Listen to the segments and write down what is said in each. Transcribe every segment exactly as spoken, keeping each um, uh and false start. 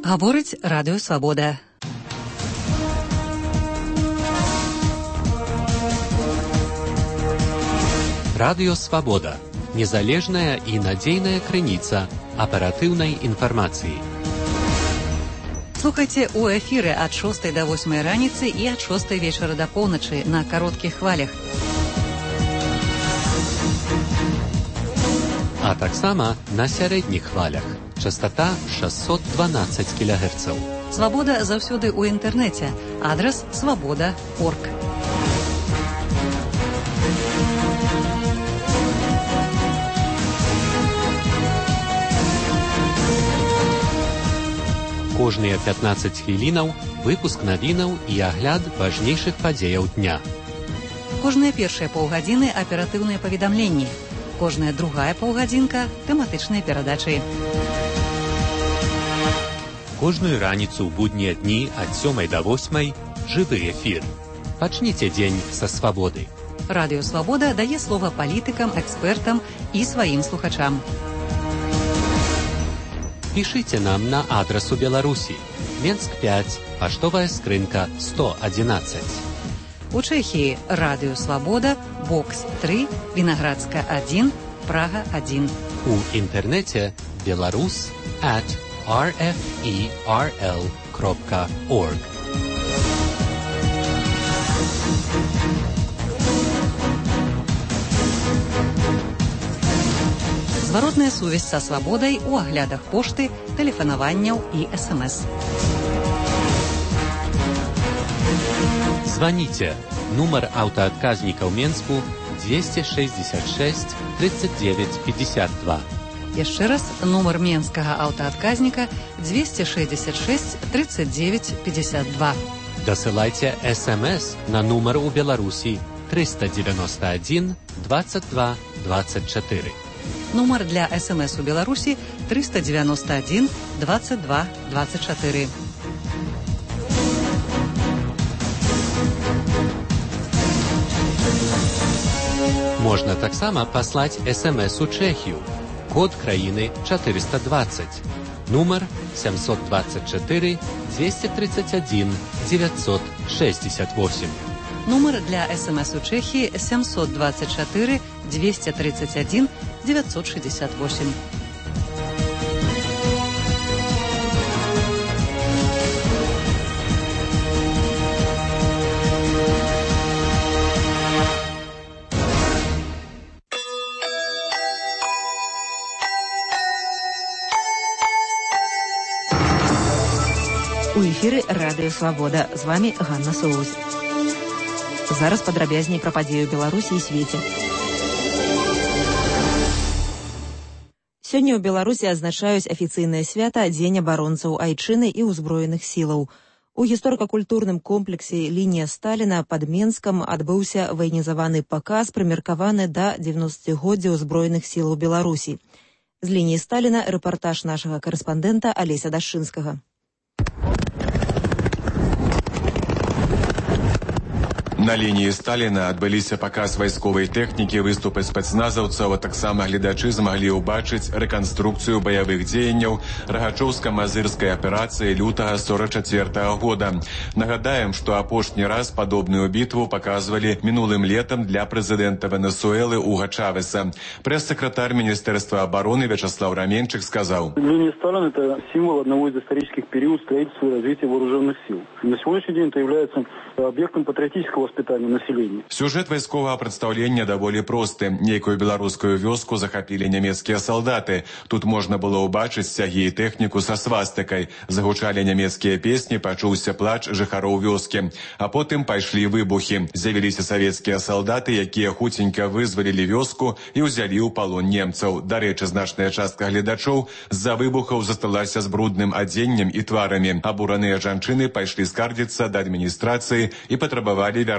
Гаворыць Радыё Свабода. Радыё Свабода. Незалежная і надзейная крыніца аператыўнай інфармацыі. Слухайце ў эфіры ад шостай да восьмай раніцы і ад шостай вечара да поўначы на кароткіх хвалях. А таксама на сярэдніх хвалях. Частота шэсцьсот дванаццаць кілагерцаў. Свабода заўсёды ў інтэрнэце. Адрас свабода крапка орг. Кожныя пятнаццаць хвілінаў выпуск навінаў і агляд важнейшых падзеяў дня. Кожныя першыя паўгадзіны аператыўныя паведамленні. Кожная другая паўгадзінка тэматычныя перадачы. Кожную раніцу ў буднія дні ад сёмай да восьмай жывы эфір. Пачніце дзень са свабоды. Радыё Свабода дае слова палітыкам, экспертам і сваім слухачам. Пішыце нам на адрас у Беларусі. Менск пяць, паштовая скрынка сто адзінаццаць. У Чэхіі Радыё Свабода, бокс тры, Вінаградска адзін, Прага адзін. У інтэрнэце беларус at ар эф і ар эл крапка орг. Зваротная сувязь са свабодай у аглядах пошты, тэлефанаванняў і эс эм эс. Званіце. Нумар аўтаадказніка ў Менску дзвесце шэсцьдзесят шэсць тридцать девять пятьдесят два. Яшчэ раз, нумар менскага аўтаадказніка дзвесце шэсцьдзесят шэсць тридцать девять пятьдесят два. Дасылайце эс эм эс на нумар у Беларусі триста девяносто один двадцать два двадцать четыре. Нумар для эс эм эс у Беларусі триста девяносто один двадцать два двадцать четыре. Можна таксама паслаць эс эм эс у Чэхію. Код краіны четыреста двадцать. Нумар семьсот двадцать четыре двести тридцать один девятьсот шестьдесят восемь. Нумар для эс эм эс у Чэхіі семьсот двадцать четыре двести тридцать один девятьсот шестьдесят восемь. У эфіры Радыё Свабода. З вами Ганна Соус. Зараз падрабязней пра падзею Беларусі і свеце. Сёння ў Беларусі адзначаюць афіцыйнае свята Дзень абаронцаў айчыны і ўзброеных сілаў. У гісторыка-культурным комплексе «Лінія Сталіна» пад Менскам адбыўся ваенізаваны паказ, прымеркаваны да дзевяностагоддзя ўзброеных сілаў Беларусі. З лініі Сталіна рэпартаж нашага карэспандэнта Алеся Дашчынскага. На лініі Сталіна адбыліся паказ вайсковай тэхнікі, выступы спецназаўцаў, а таксама гледачы змаглі ўбачыць рэканструкцыю баявых дзеянняў рагачоўска-мазырскай аперацыі лютага сорак чацвёртага года. Нагадаем, што апошні раз падобную бітву паказвалі мінулым летам для прэзідэнта Венесуэлы Уга Чавеса. Прэс-сакратар Міністэрства обороны Вячеслав Раменчик сказаў: Линия Сталина – это символ одного из исторических периодов строительства и развития вооруженных сил. На сегодняшний день это является объектом патриотического воспитания населения. Сюжет вайсковага прадстаўлення даволі просты. Нейкую беларускую вёску захапілі нямецкія салдаты. Тут можна было ўбачыць сцягі і тэхніку са свастыкай. Загучалі нямецкія песні, пачуўся плач жыхароў вёскі. А потым пайшлі выбухі. З'явіліся савецкія салдаты, якія хуценька вызвалілі вёску і ўзялі ў палон немцаў. Дарэчы, значная частка гледачоў з-за выбухаў засталася з брудным адзеннем і тварамі. Абураныя жанчыны пайшлі скардзіцца да адміністрацыі і патрабавалі вярнуць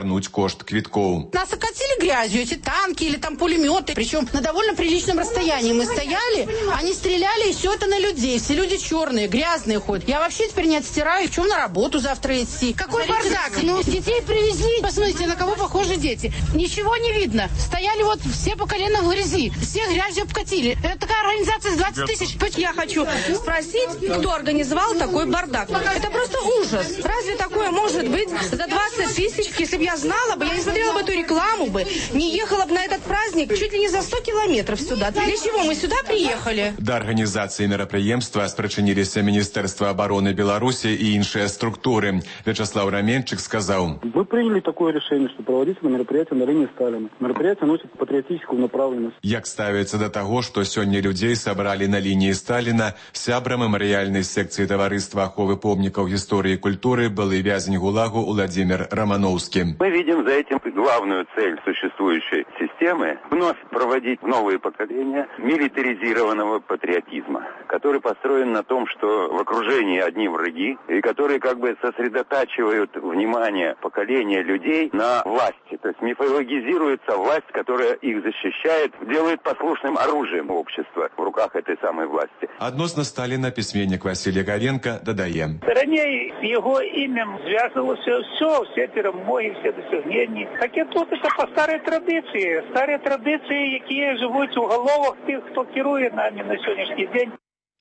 вярнуць кошт квіткоў. Нас окатили грязью, эти танки или там пулеметы, причем на довольно приличном расстоянии. Мы стояли, они стреляли, и все это на людей. Все люди черные, грязные ходят. Я вообще теперь не отстираю, в чем на работу завтра идти. Какой бардак? Ну, детей привезли, посмотрите, на кого похожи дети. Ничего не видно. Стояли вот все по колено в грязи, все грязью обкатили. Это такая организация с двадцать тысяч. Я хочу спросить, кто организовал такой бардак. Это просто ужас. Разве такое может быть за двадцать тысяч? Если бы я знала бы, я не смотрела бы эту рекламу бы, не ехала бы на этот праздник чуть ли не за сто километров сюда. Для чего мы сюда приехали? Да организации мерапрыемства спрачыніліся Министерство обороны Беларуси и іншыя структуры. Вячеслав Раменчик сказал: Мы приняли такое решение, что проводится мероприятие на линии Сталина. Мероприятие носит патриотическую направленность. Як ставится до того, что сегодня людей собрали на линии Сталина, сябра мемориальной секции Товариства аховы помников истории и культуры былый вязень ГУЛАГу Владимир Романовский. Мы видим за этим главную цель существующей системы – вновь проводить новые поколения милитаризированного патриотизма, который построен на том, что в окружении одни враги, и которые как бы сосредотачивают внимание поколения людей на власти. То есть мифологизируется власть, которая их защищает, делает послушным оружием общества в руках этой самой власти. Адносно Сталина письменник Василий Говенко додає: Ранее его именем связывалось все, все перемоги, все досягнения. Хотя тут это по старой традиции. Старые традиции, які живуть у головах тих, хто керує нами на сьогоднішній день.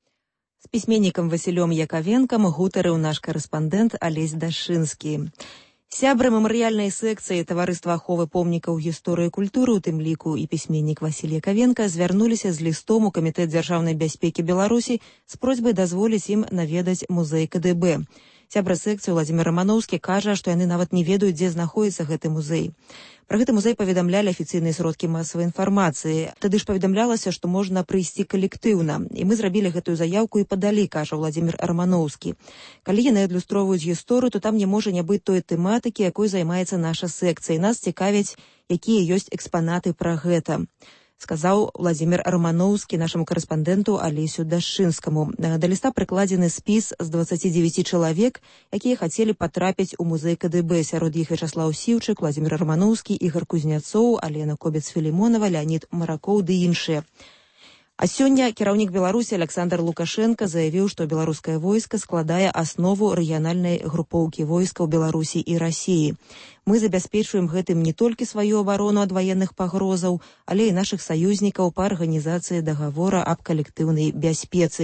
З пісьменнікам Васілём Яковенкам гутарыў наш карэспандэнт Алесь Дашынскі. Сябры мемарыяльнай секцыі Таварыства аховы помнікаў гісторыі і культуры, у тым ліку і пісьменнік Васіль Яковенка, звярнуліся з лістом у Камітэт дзяржаўнай бяспекі Беларусі з просьбай дазволіць ім наведаць музей ка дэ бэ. Сябра секцыі Владимир Романовский кажа, што яны нават не ведаюць, дзе знаходзіцца гэты музей. Пра гэты музей паведамлялі афіцыйныя сродкі масавай інфармацыі. Тады ж паведамлялася, што можна прыйсці калектыўна. І мы зрабілі гэтую заяўку і падалі, кажа Владимир Романовский. Калі яны адлюстроўваюць гісторыю, то там не можа не быць той тэматыкі, якой займаецца наша секцыя. І нас цікавяць, якія ёсць экспанаты пра гэта, сказаў Владимир Романовский нашаму карэспандэнту Алесю Дашынскаму. Да ліста прыкладзены спіс з дваццаці дзевяці чалавек, якія хацелі патрапіць у музей ка дэ бэ. Сярод іх Вячаслав Сіўчык, Владимир Романовский, Ігор Кузняцоў, Алена Кобец-Філімонова, Леонид Маракоў ды іншыя. А сёння кіраўнік Беларусі Александр Лукашенко заявіў, што беларускае войска складае аснову рэгіянальнай групоўкі войскаў Беларусі і Расіі. Мы забяспечваем гэтым не толькі сваю абарону ад ваенных пагрозаў, але і нашых саюзнікаў па арганізацыі дагавора аб калектыўнай бяспецы.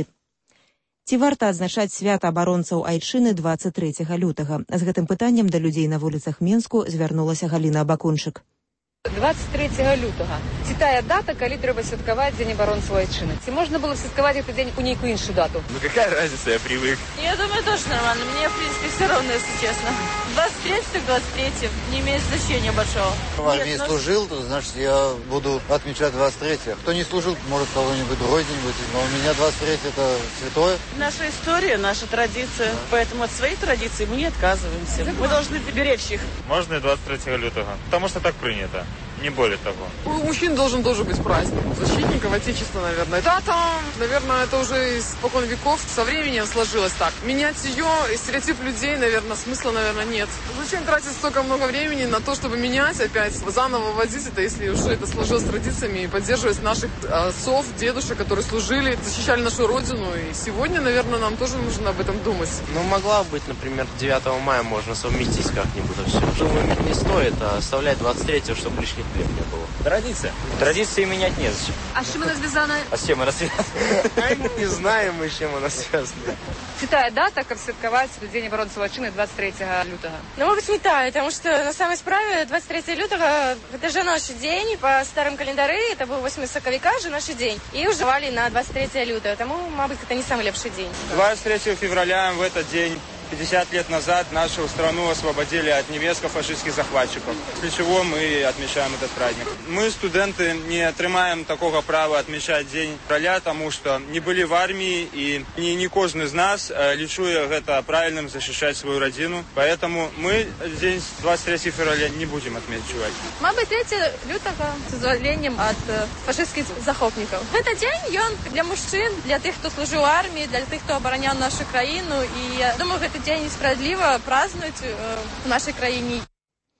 Ці варта адзначаць свята абаронцаў Айчыны дваццаць трэцяга лютага? З гэтым пытаннем да людзей на вуліцах Менску звярнулася Галіна Абакунчык. двадцать третьего лютого. Ці тая дата, калі трэба святкаваць Дзень абаронцаў Айчыны? Ці можна было святкаваць гэты дзень у нейкую іншую дату? Ну какая разница, я привык. Я думаю, тоже нормально. Мне, в принципе, все равно, если честно. двадцать третьего, так двадцать третьего. Не имеет значения большого. В армии Нет, служил, то значит я буду отмечать двадцать третьего. Кто не служил, может кого-нибудь другой день будет. Но у меня двадцать третьего это святое. Наша история, наша традиция. Поэтому от своих традиций мы не отказываемся. Мы должны беречь их. Можно и двадцать третьего лютого. Потому что так принято. Не более того. У мужчин должен тоже быть праздник. Защитников Отечества, наверное. Дата, наверное, это уже испокон веков. Со временем сложилось так. Менять ее, стереотип людей, наверное, смысла, наверное, нет. Зачем тратить столько много времени на то, чтобы менять опять, заново вводить это, если уже это сложилось традициями, и поддерживать наших отцов, дедушек, которые служили, защищали нашу родину. И сегодня, наверное, нам тоже нужно об этом думать. Ну, могла быть, например, девятого мая можно совместить как-нибудь все. Думаю, не стоит оставлять двадцать третьего, чтобы лишних хлеб не было. Традиция. Традиции менять незачем. А с чем она связана? А с чем она связана? Не знаем мы, с чем она связана. Ці тая дата, каб святкаваць Дзень абаронцаў Айчыны двадцать третьего лютага? Ну, может быть, не тая, потому что на самой справе двадцать третьего лютага это же наш день, по старым календарю это был восьмое сакавіка же наш день, и уживали на двадцать третьего лютого, тому, мабуть, это не самый лепший день. двадцать третьего февраля в этот день пятьдесят лет назад нашу страну освободили от немецких фашистских захватчиков. Для чего мы отмечаем этот праздник. Мы, студенты, не отримаем такого права отмечать День февраля, тому что не были в армии, и не, не каждый из нас, лічуе это правильным, защищать свою родину. Поэтому мы день двадцать третьего февраля не будем отмечать. Мабуть, третьего лютого с вызволением от фашистских захопников. Это день, он для мужчин, для тех, кто служил в армии, для тех, кто оборонял нашу краину. И я думаю, это день несправедливо праздновать э, в нашей краине.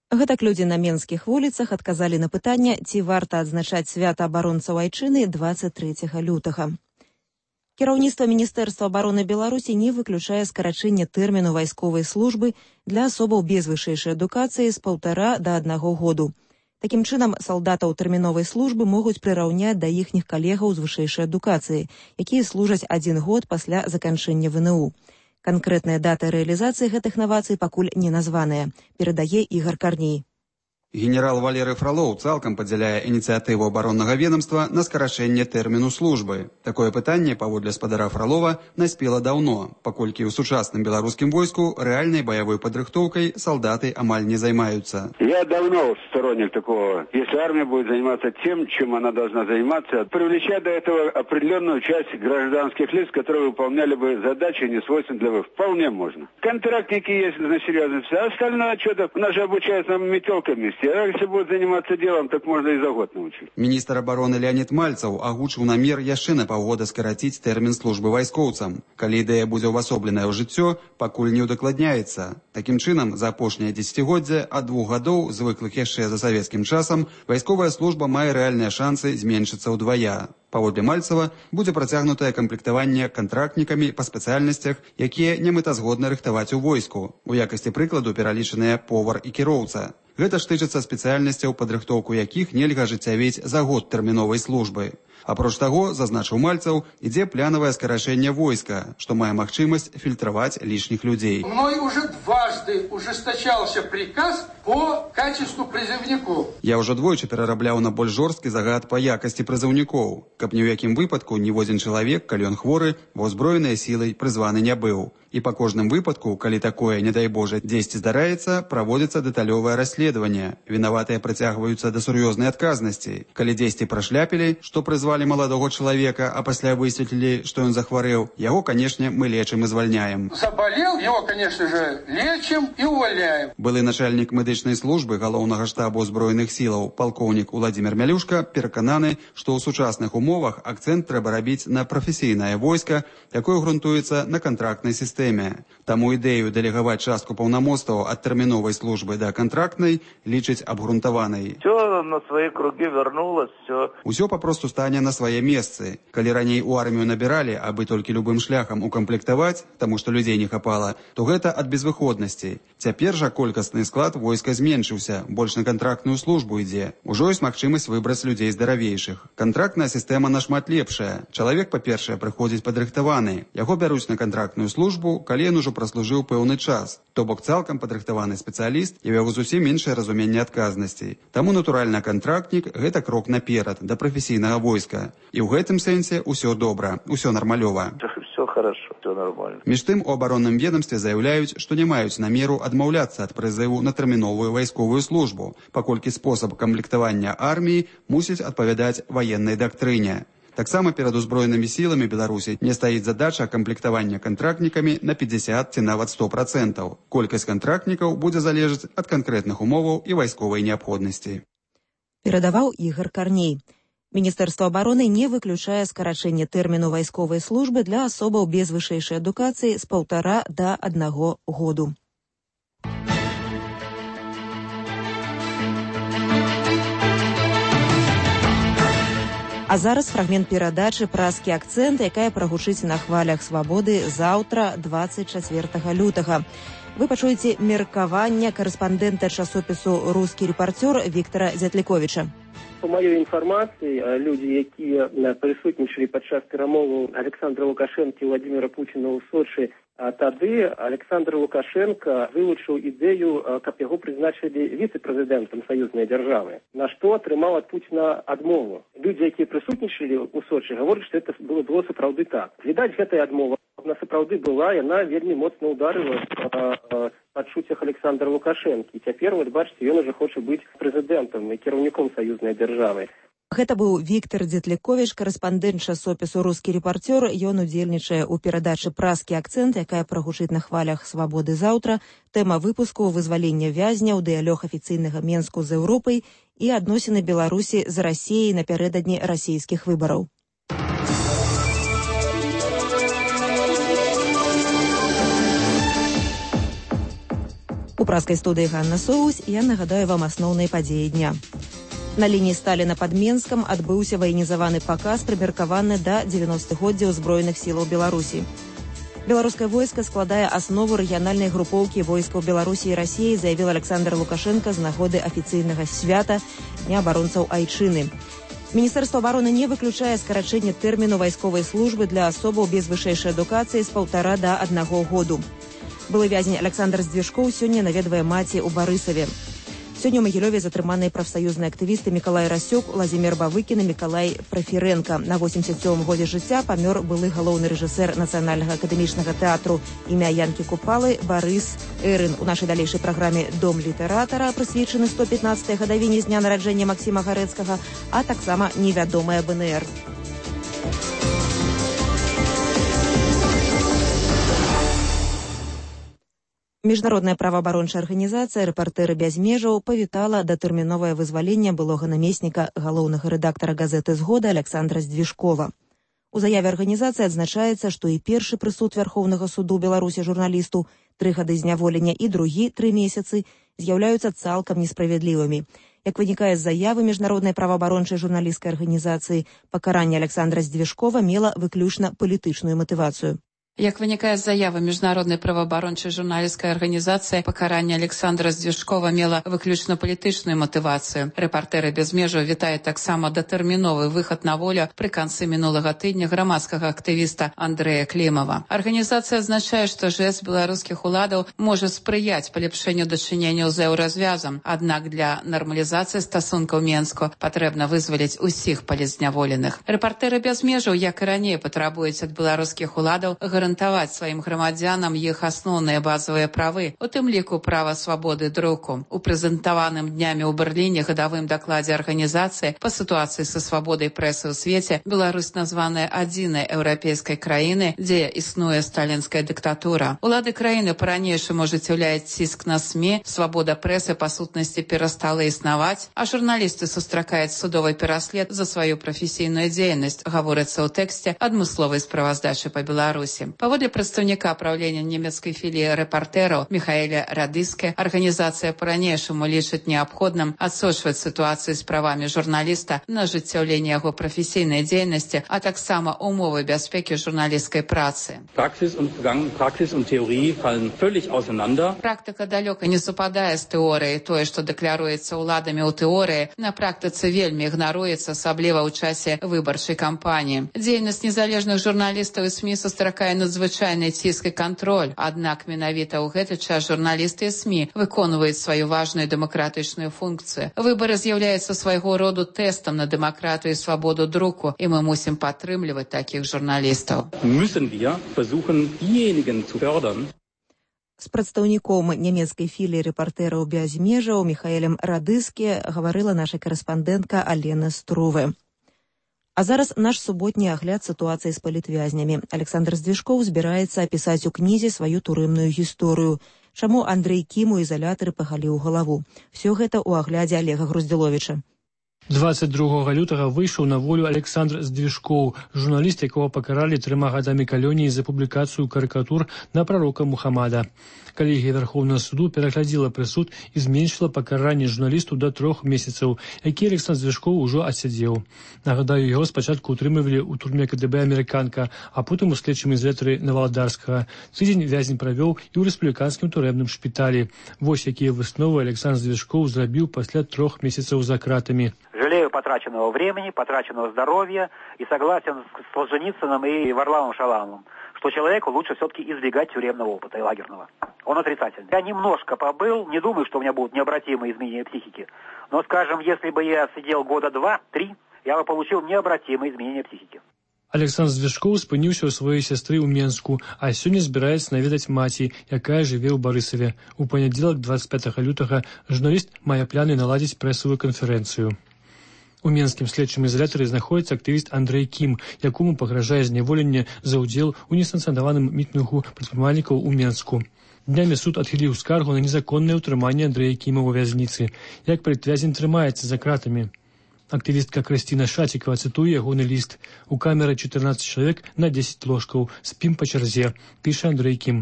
Гэтак людзі на менскіх вуліцах адказалі на пытанне, ці варта адзначаць свята абаронцаў айчыны дваццаць трэцяга лютага. Кіраўніцтва Міністэрства абароны Беларусі не выключае скарачэнне тэрміну вайсковай службы для асобаў без вышэйшай адукацыі з паўтара да аднаго году. Такім чынам, салдатаў тэрміновай службы могуць прыраўняць да іхніх калегаў з вышэйшай адукацыі, якія служаць адзін год пасля заканчэння вэ эн у. Канкрэтная дата рэалізацыі гэтых навацый пакуль не названая, перадае Ігар Карней. Генерал Валерый Фролоў цалкам падзяляе ініцыятыву абароннага ведомства на скарачэнне тэрміну службы. Такое пытанне, паводле спадара Фролова, наспела даўно, паколькі ў сучасным беларускім войску рэальнай баявой падрыхтоўкай солдаты амаль не займаюцца. Я давно сторонник такого. Если армия будет заниматься тем, чем она должна заниматься, привлечать до этого определенную часть гражданских лиц, которые выполняли бы задачи, не свойственные для войск, вполне можно. Контрактники есть на серьезности, а остальное что-то, у нас же обучаются метелками. А если будет заниматься делом, так можно и за год научить. Міністр абароны Леонид Мальцаў агучыў намер яшчэ на паўгода скараціць тэрмін службы вайскоўцам. Калі ідэя будзе ўвасобленая ў жыццё, пакуль не ўдакладняецца. Такім чынам, за апошняе дзесяцігоддзе ад двух гадоў, звыклых яшчэ за савецкім часам, вайсковая служба мае рэальныя шансы зменшыцца ўдвая. Паводле Мальцава будзе працягнутае камплектаванне кантрактнікамі па спецыяльнасцях, якія немэтазгодна рыхтаваць у войску. У якасці прыкладу пералічаныя повар і кіроўца. Гэта ж тычыцца спецыяльнасцяў, падрыхтоўку якіх нельга ажыццявіць за год тэрміновай службы. Апроч таго, зазначыў Мальцаў, ідзе планавае скарачэнне войска, што мае магчымасць фільтраваць лішніх людзей. Мной уже дважды ужесточался приказ по качеству призывников. Я ўжо двойчы перарабляў на больш жорсткі загад па якасці прызыўнікоў, каб ні ў якім выпадку ніводзін чалавек, калі ён хворы, ва ўзброенай сілай прызваны не быў. І па кожным выпадку, калі такое, не дай Божа, дзесьці здараецца, праводзіцца дэталёвае расследаванне. Вінаватыя прыцягваюцца да сур'ёзнай адказнасці. Калі дзесьці прашляпілі, што прызвалі маладога чалавека, а пасля высветлілі, што ён захварэў, яго, канешне, мы лечым і звальняем. Заболел, его, конечно же, лечим и увольняем. Былы начальнік медычнай службы галоўнага штабу ўзброеных сілаў, палкоўнік Уладзімір Мялюшка, перакананы, што ў сучасных умовах акцэнт трэба рабіць на прафесійнае войска, якое грунтуецца на кантрактнай сістэме. Таму ідэю дэлегаваць частку паўнамоцтваў ад тэрміновай службы да кантрактнай лічыць абгрунтаванай. Все на свои круги вернулось, все. Усё папросту стане на свае месцы. Калі раней у армію набіралі, абы толькі любым шляхам укамплектаваць, таму што людзей не хапала, то гэта ад безвыходнасці. Цяпер жа колькасны склад войска зменшыўся, больш на кантрактную службу ідзе. Ужо ёсць магчымасць выбраць людзей здаравейшых. Кантрактная сістэма нашмат лепшая. Чалавек, па-першае, прыходзіць падрыхтаваны. Яго бяруць на кантрактную службу, калі ён ужо праслужыў пэўны час. То бок цалкам падрыхтаваны спецыяліст і ў яго зусім іншае разуменне адказнасцей. Таму, натуральна, кантрактнік – гэта крок наперад да прафесійнага войска. І ў гэтым сэнсе ўсё добра, ўсё нармалёва. Все хорошо, все нормально. Між тым, у абаронным ведомстве заяўляюць, што не маюць намеру адмаўляцца ад прызыву на тэрміновую вайсковую службу, паколькі спосаб камплектавання арміі мусіць адпавядаць ваеннай дактрыне. Таксама перад узброенымі сіламі Беларусі не стаіць задача камплектавання кантрактнікамі на пятьдесят ці нават сто процентаў. Колькасць кантрактнікаў будзе залежаць ад канкрэтных умоваў і вайсковай неабходнасці. Перадаваў Ігар Карней. Міністэрства абароны не выключае скарачэнне тэрміну вайсковай службы для асобаў без вышэйшай адукацыі з паўтара да аднаго году. А зараз фрагмент перадачы «Праскі акцэнт», якая прагучыць на хвалях свабоды заўтра, дваццаць чацвёртага лютага. Вы пачуеце меркаванне карэспандэнта часопісу «Рускі рэпарцёр» Віктара Дзятліковіча. По маёй інфармацыі, людзі, якія прысутнічалі падчас перамоваў Александра Лукашэнкі і Владимира Путіна ў Сочы, а тады Александр Лукашенко вылучыў ідэю, каб яго прызначылі віцэ-прэзідэнтам саюзнай дзяржавы, на што атрымаў ад Пуціна адмову. Людзі, якія прысутнічалі ў Сочы, гавораць, што это было, было сапраўды так. Відаць, гэтая адмова на сапраўды была, яна вельмі моцна ударыла па адчуццях Александра Лукашэнкі. Цяпер, вот бачыце, ён ужо хоча быць прэзідэнтам і кіраўніком саюзнай дзяржавы. Гэта быў Віктар Дзятліковіч, карэспандэнт часопісу «Рускі рэпарцёр». Ён удзельнічае ў перадачы «Праскі акцэнт», якая прагучыць на хвалях свабоды заўтра. Тэма выпуску вызвалення вязняў, дыялог афіцыйнага Менску з Еўропай і адносіны Беларусі з Расіяй напярэдадні расійскіх выбараў. У праскай студыі Ганна Соус я нагадаю вам асноўныя падзеі дня. На лініі Сталіна пад Менскам адбыўся ваенізаваны паказ, прымеркаваны да дзевяностагоддзя ўзброеных сілаў Беларусі. Беларускае войска складае аснову рэгіянальнай групоўкі войскаў Беларусі і Расіі, заявіў Александр Лукашенко з нагоды афіцыйнага свята Дня абаронцаў Айчыны. Міністэрства абароны не выключае скарачэнне тэрміну вайсковай службы для асобаў без вышэйшай адукацыі з паўтара да аднаго году. Былы вязень Александр Здвижкоў сёння наведвае маці ў Барысаве. Сёння ў Магілёве затрыманыя прафсаюзныя актывісты Мікалай Расёк, Владзімір Бавыкін і Мікалай Прафірэнка. На восемьдесят сёмым годзе жыцця памёр былы галоўны рэжысэр Нацыянальнага акадэмічнага тэатру імя Янкі Купалы Барыс Эрын. У нашай далейшай праграме «Дом літаратара» прысвечаны сто пятнадцатай гадавіне з дня нараджэння Максіма Гарэцкага, а таксама невядомая БНР. Міжнародная праваабарончая арганізацыя «Рэпартэры без межаў» павітала датэрміновае вызваленне былога намесніка галоўнага рэдактара газеты «Згода» Александра Здвижкова. У заяве арганізацыі адзначаецца, што і першы прысуд Вярхоўнага суду Беларусі журналісту, тры гады зняволення і другі тры месяцы з'яўляюцца цалкам несправядлівымі. Як вынікае з заявы міжнароднай праваабарончай журналісцкай арганізацыі, пакаранне Александра Здвижкова мела выключна палітычную матывацыю. Як вынікае з заявы міжнароднай праваабарончай журналісцкай арганізацыі, пакаранне Александра Здвижкова мела выключна палітычную матывацыю. Рэпартэры без межаў вітае таксама датэрміновы выхад на волю пры канцы мінулага тыдня грамадскага актывіста Андрэя Клімава. Арганізацыя адзначае, што жэст беларускіх уладаў можа спрыяць палепшэнню дачыненняў з еўразвязам. Аднак для нармалізацыі стасункаў Менску патрэбна вызваліць усіх палізняволеных. Рэпартэры без межаў, як і раней, патрабуюць ад беларускіх уладаў гарантаваць сваім грамадзянам іх асноўныя базавыя правы, у тым ліку права свабоды друку. У прэзентаваным днямі ў Берліне гадавым дакладзе арганізацыі па сітуацыі са свабодай прэсы ў свеце Беларусь названая адзінай еўрапейскай краіны, дзе існуе сталінская дыктатура. Улады краіны па-ранейшаму ажыццяўляюць ціск на СМІ, свабода прэсы па сутнасці перастала існаваць, а журналісты сустракаюць судовы пераслед за сваю прафесійную дзейнасць, гаворыцца ў тэксце адмысловай справаздачы па Беларусі. Паводле прадстаўніка праўлення нямецкай філіі рэпартэраў Міхаэля Радыске, арганізацыя па-ранейшаму лічыць неабходным адсочваць сітуацыю з правамі журналіста на ажыццяўленне яго прафесійнай дзейнасці, а таксама умовы бяспекі журналісцкай працы. Практыка далёка не супадае з тэорыяй. Тое, што дэкляруецца ўладамі ў тэорыі, на практыцы вельмі ігнаруецца, асабліва ў часе выбарчай кампаніі. Дзейнасць незалежных журналістаў і СМІ сустракае надзвычайны ціск і кантроль. Аднак менавіта ў гэты час журналісты і СМІ выконваюць сваю важную дэмакратычную функцыю. Выбары з'яўляюцца свайго роду тэстам на дэмакратыю і свабоду друку, і мы мусім падтрымліваць такіх журналістаў. З прадстаўніком нямецкай філіі рэпартэраў без межаў Міхаэлем Радыске гаварыла наша карэспандэнтка Алена Струве. А зараз наш суботні агляд сітуацыі з палітвязнямі. Александр Здвижкоў збіраецца апісаць у кнізе сваю турэмную гісторыю. Чаму Андрэй Кім у ізалятары пагаліў галаву? Всё гэта ў аглядзе Олега Груздзіловіча. двадцать другога лютага выйшаў на волю Александр Здвижкоў, журналіст, якога пакаралі трыма гадамі калоніі за публікацыю карыкатур на прарока Мухаммада. Калегія Вярхоўнага суду пераглядзела прысуд і зменшыла пакаранне журналісту да трох месяцаў, які Александр Здвижкоў ужо адсядзеў. Нагадаю, яго спачатку утрымлівалі ў турме КДБ «Амерыканка», а потым у следчым ізалятары Наваладарскага. Тыдзень вязень правёў і ў рэспубліканскім турэбным шпіталі. Вось якія высновы Александр Здвижкоў зрабіў пасля трох месяцаў за кратамі. Жалею потраченного времени, потраченного здоровья и согласен с Солженицыным и Варламом Шаламовым, что человеку лучше все-таки избегать тюремного опыта и лагерного. Он отрицательный. Я немножко побыл, не думаю, что у меня будут необратимые изменения психики, но, скажем, если бы я сидел года два-три, я бы получил необратимые изменения психики. Александр Здвижкоў спыніўся ў сваёй сястры ў Менску, а сёння збіраецца наведаць маці, якая жыве ў Барысаве. У панядзелак двадцать пятага лютага журналіст мае планы наладзіць прэсавую канферэнцыю. У менскім следчым ізалятары знаходзіцца актывіст Андрэй Кім, якому пагражае зняволенне за ўдзел у несанкцыянаваным мітынгу прадпрымальнікаў у Менску. Днямі суд адхіліў скаргу на незаконнае ўтрыманне Андрэя Кіма ў вязніцы. Як палітвязень трымаецца за кратамі? Актывістка Крысціна Шацікава цытуе ягоны ліст. У камеры чатырнаццаць чалавек на дзесяць ложкаў. Спім па чарзе, піша Андрэй Кім.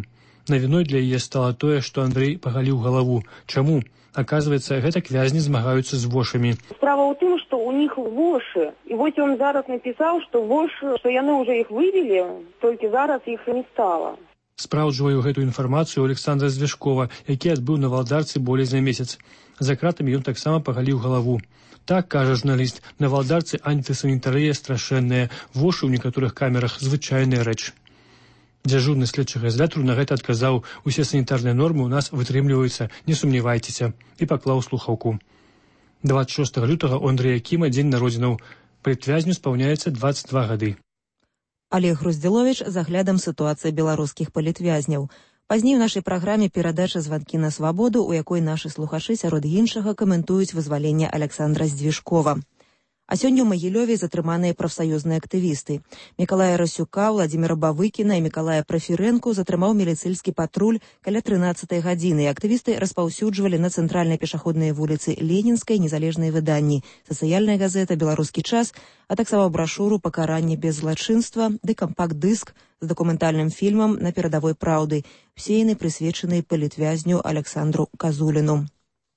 Навіной для яе стала тое, што Андрэй пагаліў галаву. Чаму? Оказывается, гэтак вязні змагаюцца з вошамі. Справа ў тым, што ў них вошы. І вось ён зараз напісаў, што вошы, што яны ўжо іх вывелі, толькі зараз іх не стала. Спраўджваю гэту інфармацыю Александра Звяшкова, які адбыў на валдарцы болей за месяц. За кратамі ён таксама пагаліў галаву. Так, кажа журналіст, на валдарцы антысанітарыя страшэнная, вошы ў некаторых камерах звычайная рэч. Дзяжурны следчага изолятору на гэта адказаў: усе санітарныя нормы ў нас вытрымліваюцца, не сумнявайцеся, і паклаў слухаўку. дваццаць шостага лютага у Андрэя Кіма дзень народзінаў. Палітвязню спаўняецца дваццаць два гады. Олег Груздзіловіч з аглядам сітуацыі беларускіх палітвязняў. Пазней у нашай праграме перадача «Званкі на свабоду», у якой нашы слухачы сярод іншага каментуюць вызваленне Александра Здвижкова. А сёння ў Магілёве затрыманыя прафсаюзныя актывісты. Мікалая Расюка, Владзіміра Бавыкіна і Мікалая Прафірэнку затрымаў міліцыйскі патруль каля трынаццатай гадзіны. Актывісты распаўсюджвалі на цэнтральнай пешаходнай вуліцы Ленінскай незалежныя выданні, сацыяльная газета «Беларускі час», а таксама брашуру «Пакаранне без злачынства» ды кампакт-дыск з дакументальным фільмам «На перадавой праўды», усе яны прысвечаныя палітвязню Александру Казуліну.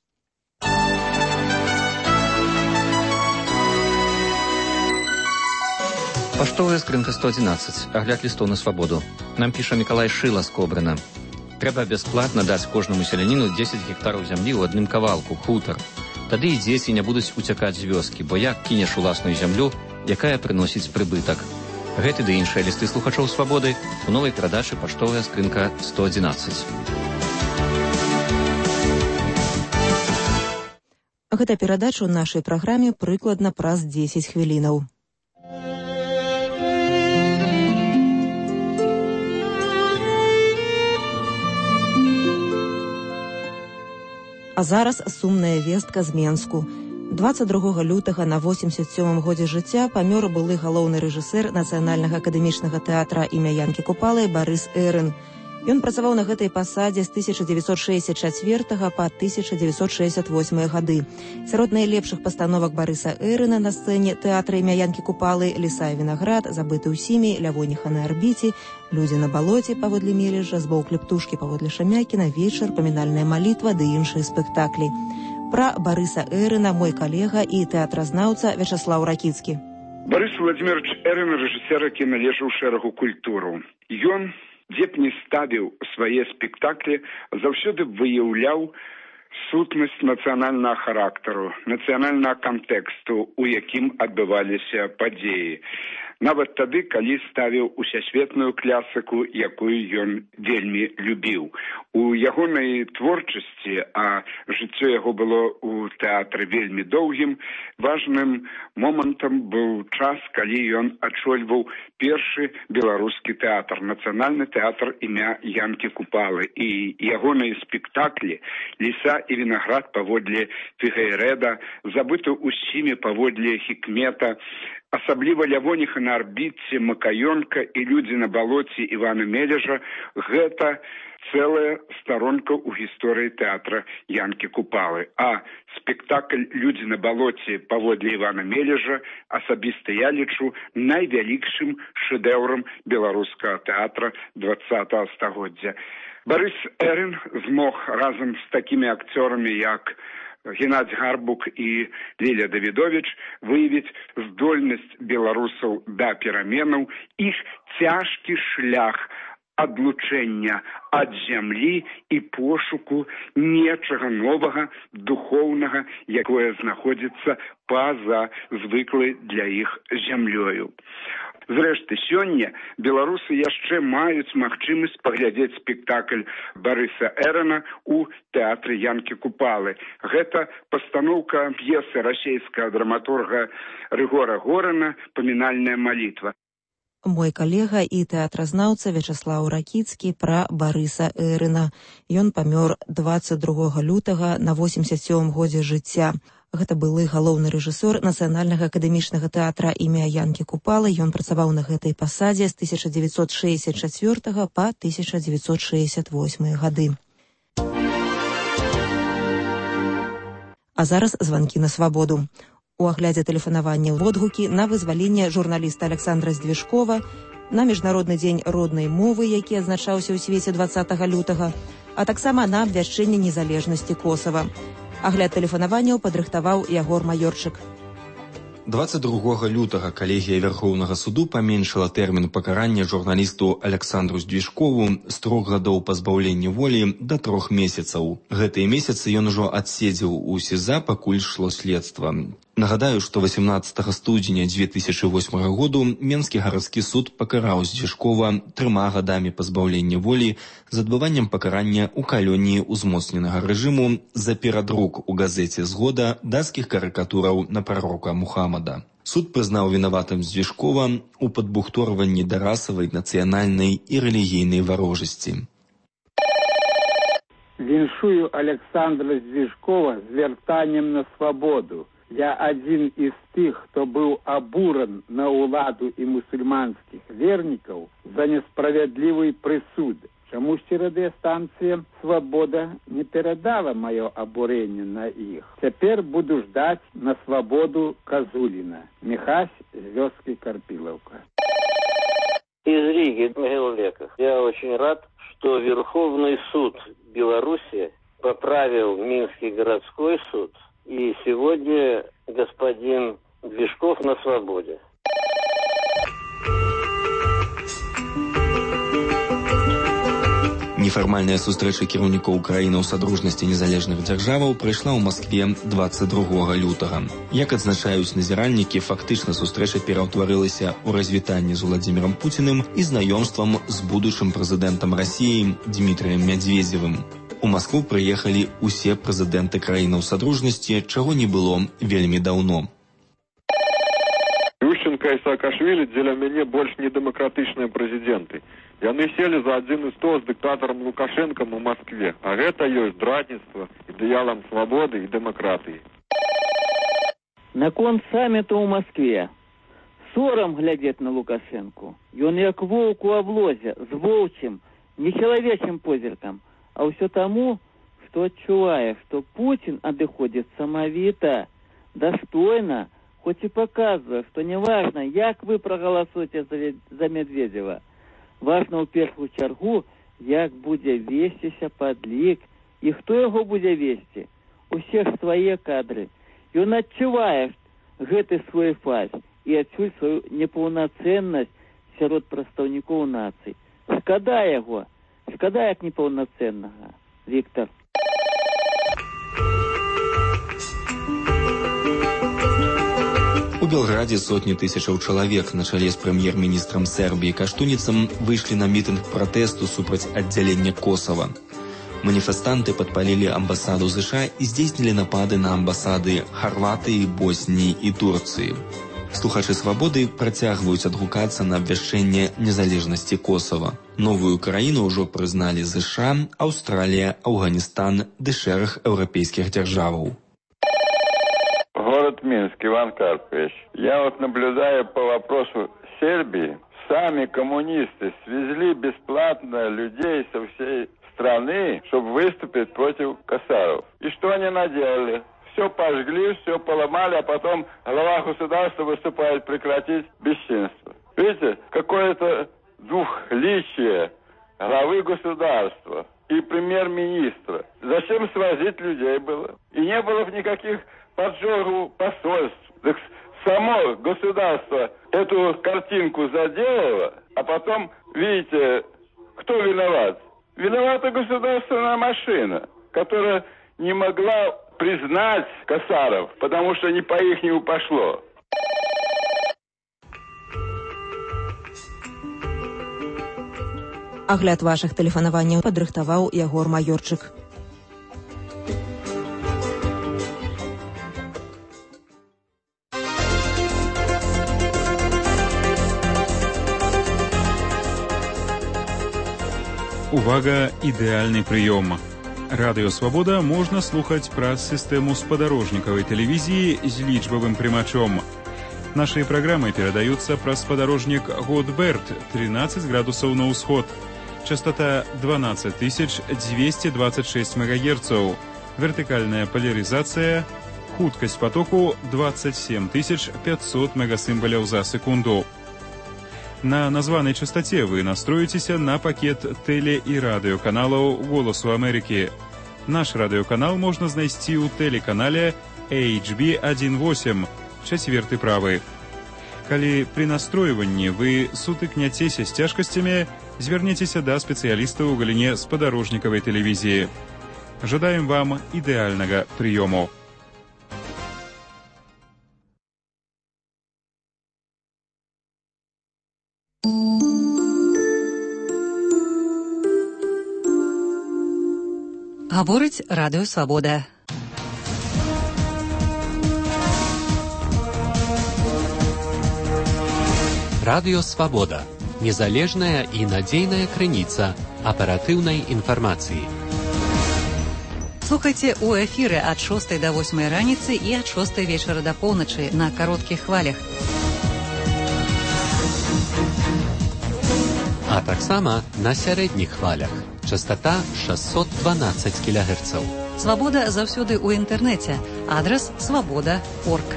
Паштовая скрынка сто адзінаццаць. Агляд лістоў на свабоду. Нам піша Мікалай Шыла з Кобрына. Трэба бясплатна даць кожнаму селяніну дзесяць гектараў зямлі ў адным кавалку, хутар. Тады і дзеці не будуць уцякаць з вёскі, бо як кінеш уласную зямлю, якая прыносіць прыбытак. Гэты ды іншыя лісты слухачоў свабоды у новай перадачы «Паштовая скрынка сто адзінаццаць». Гэта перадача ў нашай праграме прыкладна праз дзесяць хвілінаў. А зараз сумная вестка з Менску. дваццаць другога лютага на восемьдесят сёмым годзе жыцця памёр былы галоўны рэжысэр Нацыянальнага акадэмічнага тэатра імя Янкі Купалы Барыс Эрын. Ён працаваў на гэтай пасадзе з тысяча дзевяцьсот шэсцьдзесят чацвёртага па тысяча дзевяцьсот шэсцьдесят восьмыя гады. Сярод найлепшых пастановак Барыса Эрына на сцэне тэатра імя Янкі Купалы «Ліса і вінаград», «Забыты ўсімі», «Лявоніха на арбіце», «Людзі на балоце» паводле Мележа, «Збоўклі птушкі» паводле Шамякіна, «Вечар», «Памінальная малітва» ды іншыя спектаклі. Пра Барыса Эрына мой калега і тэатразнаўца Вячаслаў Ракіцкі. Барыс Владзімірович Эрын рэжысёр, які належаў шэрагу культуру. Ён, дзе б не ставіў свае спектаклі, заўсёды выяўляў сутнасць нацыянальнага характару, нацыянальнага кантэксту, у якім адбываліся падзеі. Нават тады, калі ставіў усесветную класіку, якую ён вельмі любіў. У ягонай творчасці, а жыццё яго было ў тэатры вельмі доўгім, важным момантам быў час, калі ён ачольваў першы беларускі тэатр, нацыянальны тэатр імя Янкі Купалы. І ягоныя спектаклі «Ліса і вінаград» паводле Фігейрэда, «Забыты ўсімі» паводле Хікмета, асабліва «Лявоніха на арбіце», «Макаёнка» і «Людзі на балоце» Івана Мележа – гэта цэлая старонка ў гісторыі тэатра Янкі Купалы. А спектакль «Людзі на балоце» паводле Івана Мележа асабіста я лічу найвялікшым шэдэўрам беларускага тэатра дваццатага стагоддзя. Барыс Эрын змог разам з такімі акцёрамі, як Геннадзь Гарбук і Ліля Давідовіч выявіць здольнасць беларусаў да пераменаў, іх цяжкі шлях адлучэння ад зямлі і пошуку нечага новага, духоўнага, якое знаходзіцца па-за звыклай для іх зямлёю. Зрэшты, сёння беларусы яшчэ маюць магчымасць паглядзець спектакль Барыса Эрына ў тэатры Янкі Купалы. Гэта пастаноўка п'есы расейскага драматурга Рыгора Горана «Памінальная малітва». Мой калега і тэатразнаўца Вячаслаў Ракіцкі пра Барыса Эрына. Ён памёр дваццаць другога лютага на восемьдесят сёмым годзе жыцця. Гэта былы галоўны рэжысёр Нацыянальнага акадэмічнага тэатра імя Янкі Купалы. Ён працаваў на гэтай пасадзе з тысяча дзевяцьсот шэсцьдесят чацвёртага па тысяча дзевяцьсот шэсцьдесят восьмыя гады. А зараз званкі на свабоду. У аглядзе тэлефанавання водгукі на вызваленне журналіста Александра Здвижкова, на міжнародны дзень роднай мовы, які адзначаўся ў свеце дваццатага лютага, а таксама на абвяшчэнне незалежнасці Косава. Агляд тэлефанаванняў падрыхтаваў Ягор Маёрчык. дваццаць другога лютага калегія Вярхоўнага суду паменшыла тэрмін пакарання журналісту Александру Здвижкову з трох гадоў пазбаўлення волі да трох месяцаў. Гэтыя месяцы ён ужо адседзеў у СІЗА, пакуль шло следства. Нагадаю, што васемнаццатага студзеня дзве тысячы восьмага году Менскі гарадскі суд пакараў Здвижкова трыма гадамі пазбаўлення волі з адбываннем пакарання ў калоніі ўзмоцненага рэжыму за перадрук у газеце «Згода» дацкіх карыкатураў на прарока Мухаммада. Суд прызнаў вінаватым Здвижкова ў падбухторванні да расавай, нацыянальнай і рэлігійнай варожасці. Віншую Александра Здвижкова з вяртаннем на свабоду. Я адзін з тых, хто быў абуран на ўладу і мусульманскіх вернікаў за несправядлівы прысуд. Чамусьці радыёстанцыя «Свабода» не перадала маё абурэнне на іх. Цяпер буду ждаць на свабоду Казуліна. Михась з вёскі Карпілаўка. Из Риги, Михаил Леков. Я очень рад, что Верховный суд Беларуси поправил Минский городской суд. И сегодня господин Движков на свободе. Нефармальная сустрэча кіраўнікоў краінаў садружнасці незалежных дзяржаваў прайшла ў Маскве дваццаць другога лютага. Як адзначаюць назіральнікі, фактычна сустрэча пераўтварылася ў развітанне з Уладзімірам Пуціным і знаёмствам з будучым прэзідэнтам Расіі Дмітрыем Мядзведзевым. У Маскву прыехалі ўсе прэзідэнты краінаў садружнасці, чаго не было вельмі даўно. Ющенко і Саакашвілі дзеля мяне больш недэмакратычныя прэзідэнты. Яны селі за адзін і сто з дыктатарам Лукашэнкам у Маскве, а гэта ёсць зрадніцтва ідэалам свабоды і дэмакратыі. Наконт самміта ў Маскве. Сорам глядзець на Лукашэнку. Ён як воўк у аблозе, з воўчым, нечалавечым позіркам. А ўсё таму, што адчувае, што Пуцін адыходзіць самавіта, дастойна, хоць і паказвае, што не важна, як вы прагаласуеце за, за Медведзева. Важна ў першую чаргу, як будзе весціся падлік і хто яго будзе весці. Усе ж свае кадры. Ён адчувае гэты свой фаз і адчуць сваю непаўнацэннасць сярод прадстаўнікоў нацый. Шкада яго. Шкада як непаўнацэннага. Віктор. У Белграде сотні тысячаў чалавек на чале з прэм'ер-міністрам Сербіі Каштуніцам выйшлі на мітынг пратэсту супраць аддзялення Косава. Маніфестанты падпалілі амбасаду ЗША і здзейснілі напады на амбасады Харватыі, Босніі і Турцыі. Слухачы свабоды працягваюць адгукацца на абвяшчэнне незалежнасці Косава. Новую краіну ўжо прызналі ЗША, Аўстралія, Афганістан ды шэраг еўрапейскіх дзяржаваў. Город Минск, Иван Карпович. Я вот наблюдаю по вопросу Сербии. Сами коммунисты свезли бесплатно людей со всей страны, чтобы выступить против косаров. И что они наделали? Все пожгли, все поломали, а потом глава государства выступает прекратить бесчинство. Видите, какое-то двухличие главы государства и премьер-министра. Зачем свозить людей было? И не было никаких поджогов посольств. Так само государство эту картинку заделало, а потом, видите, кто виноват? Виновата государственная машина, которая не могла признать косаров, потому что не по-ихнему пошло. Агляд вашых тэлефанаванняў падрыхтаваў Ягор Маёрчык. Увага, ідэальны прыём. Радыё Свабода можна слухаць праз сістэму спадарожнікавай тэлевізіі з лічбавым прымачом. Нашыя праграмы перадаюцца праз спадарожнік Годберт тринадцать градусаў на ўсход. Частота дванадцать тысяч двести двадцать шесть мегагерцаў. Вертыкальная поляризация. Хуткасць потоку двадцать семь тысяч пятьсот мегасімбаляў за секунду. На названай частоце вы настроіцеся на пакет тэле- і радыёканалаў «Голасу Амерыкі». Наш радыёканал можна знайсці ў тэлеканале эйч би восемь, чацверты правы. Калі пры настройванні вы сутыкняцеся з цяжкасцямі, звярніцеся да спецыялістаў у галіне спадарожнікавай тэлевізіі. Жадаем вам ідэальнага прыёму. Гаворыць Радыё Свабода. Радыё Свабода. Незалежная і надзейная крыніца аператыўнай інфармацыі. Слухайце ў эфіры ад шостай да восьмай раніцы і ад шостай вечара да поўначы на кароткіх хвалях. А таксама на сярэдніх хвалях. Частота шестьсот двенадцать кілогерцаў. Свабода заўсёды ў інтэрнэце. Адрас свабода точка орг.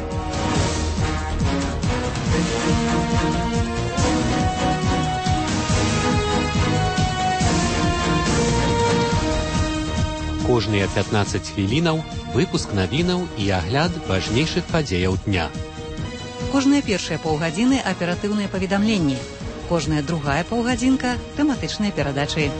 Кожныя пятнаццаць хвілінаў выпуск навінаў і агляд важнейшых падзеяў дня. Кожныя першыя паўгадзіны аператыўныя паведамленні. Кожная другая паўгадзінка тэматычныя перадачы.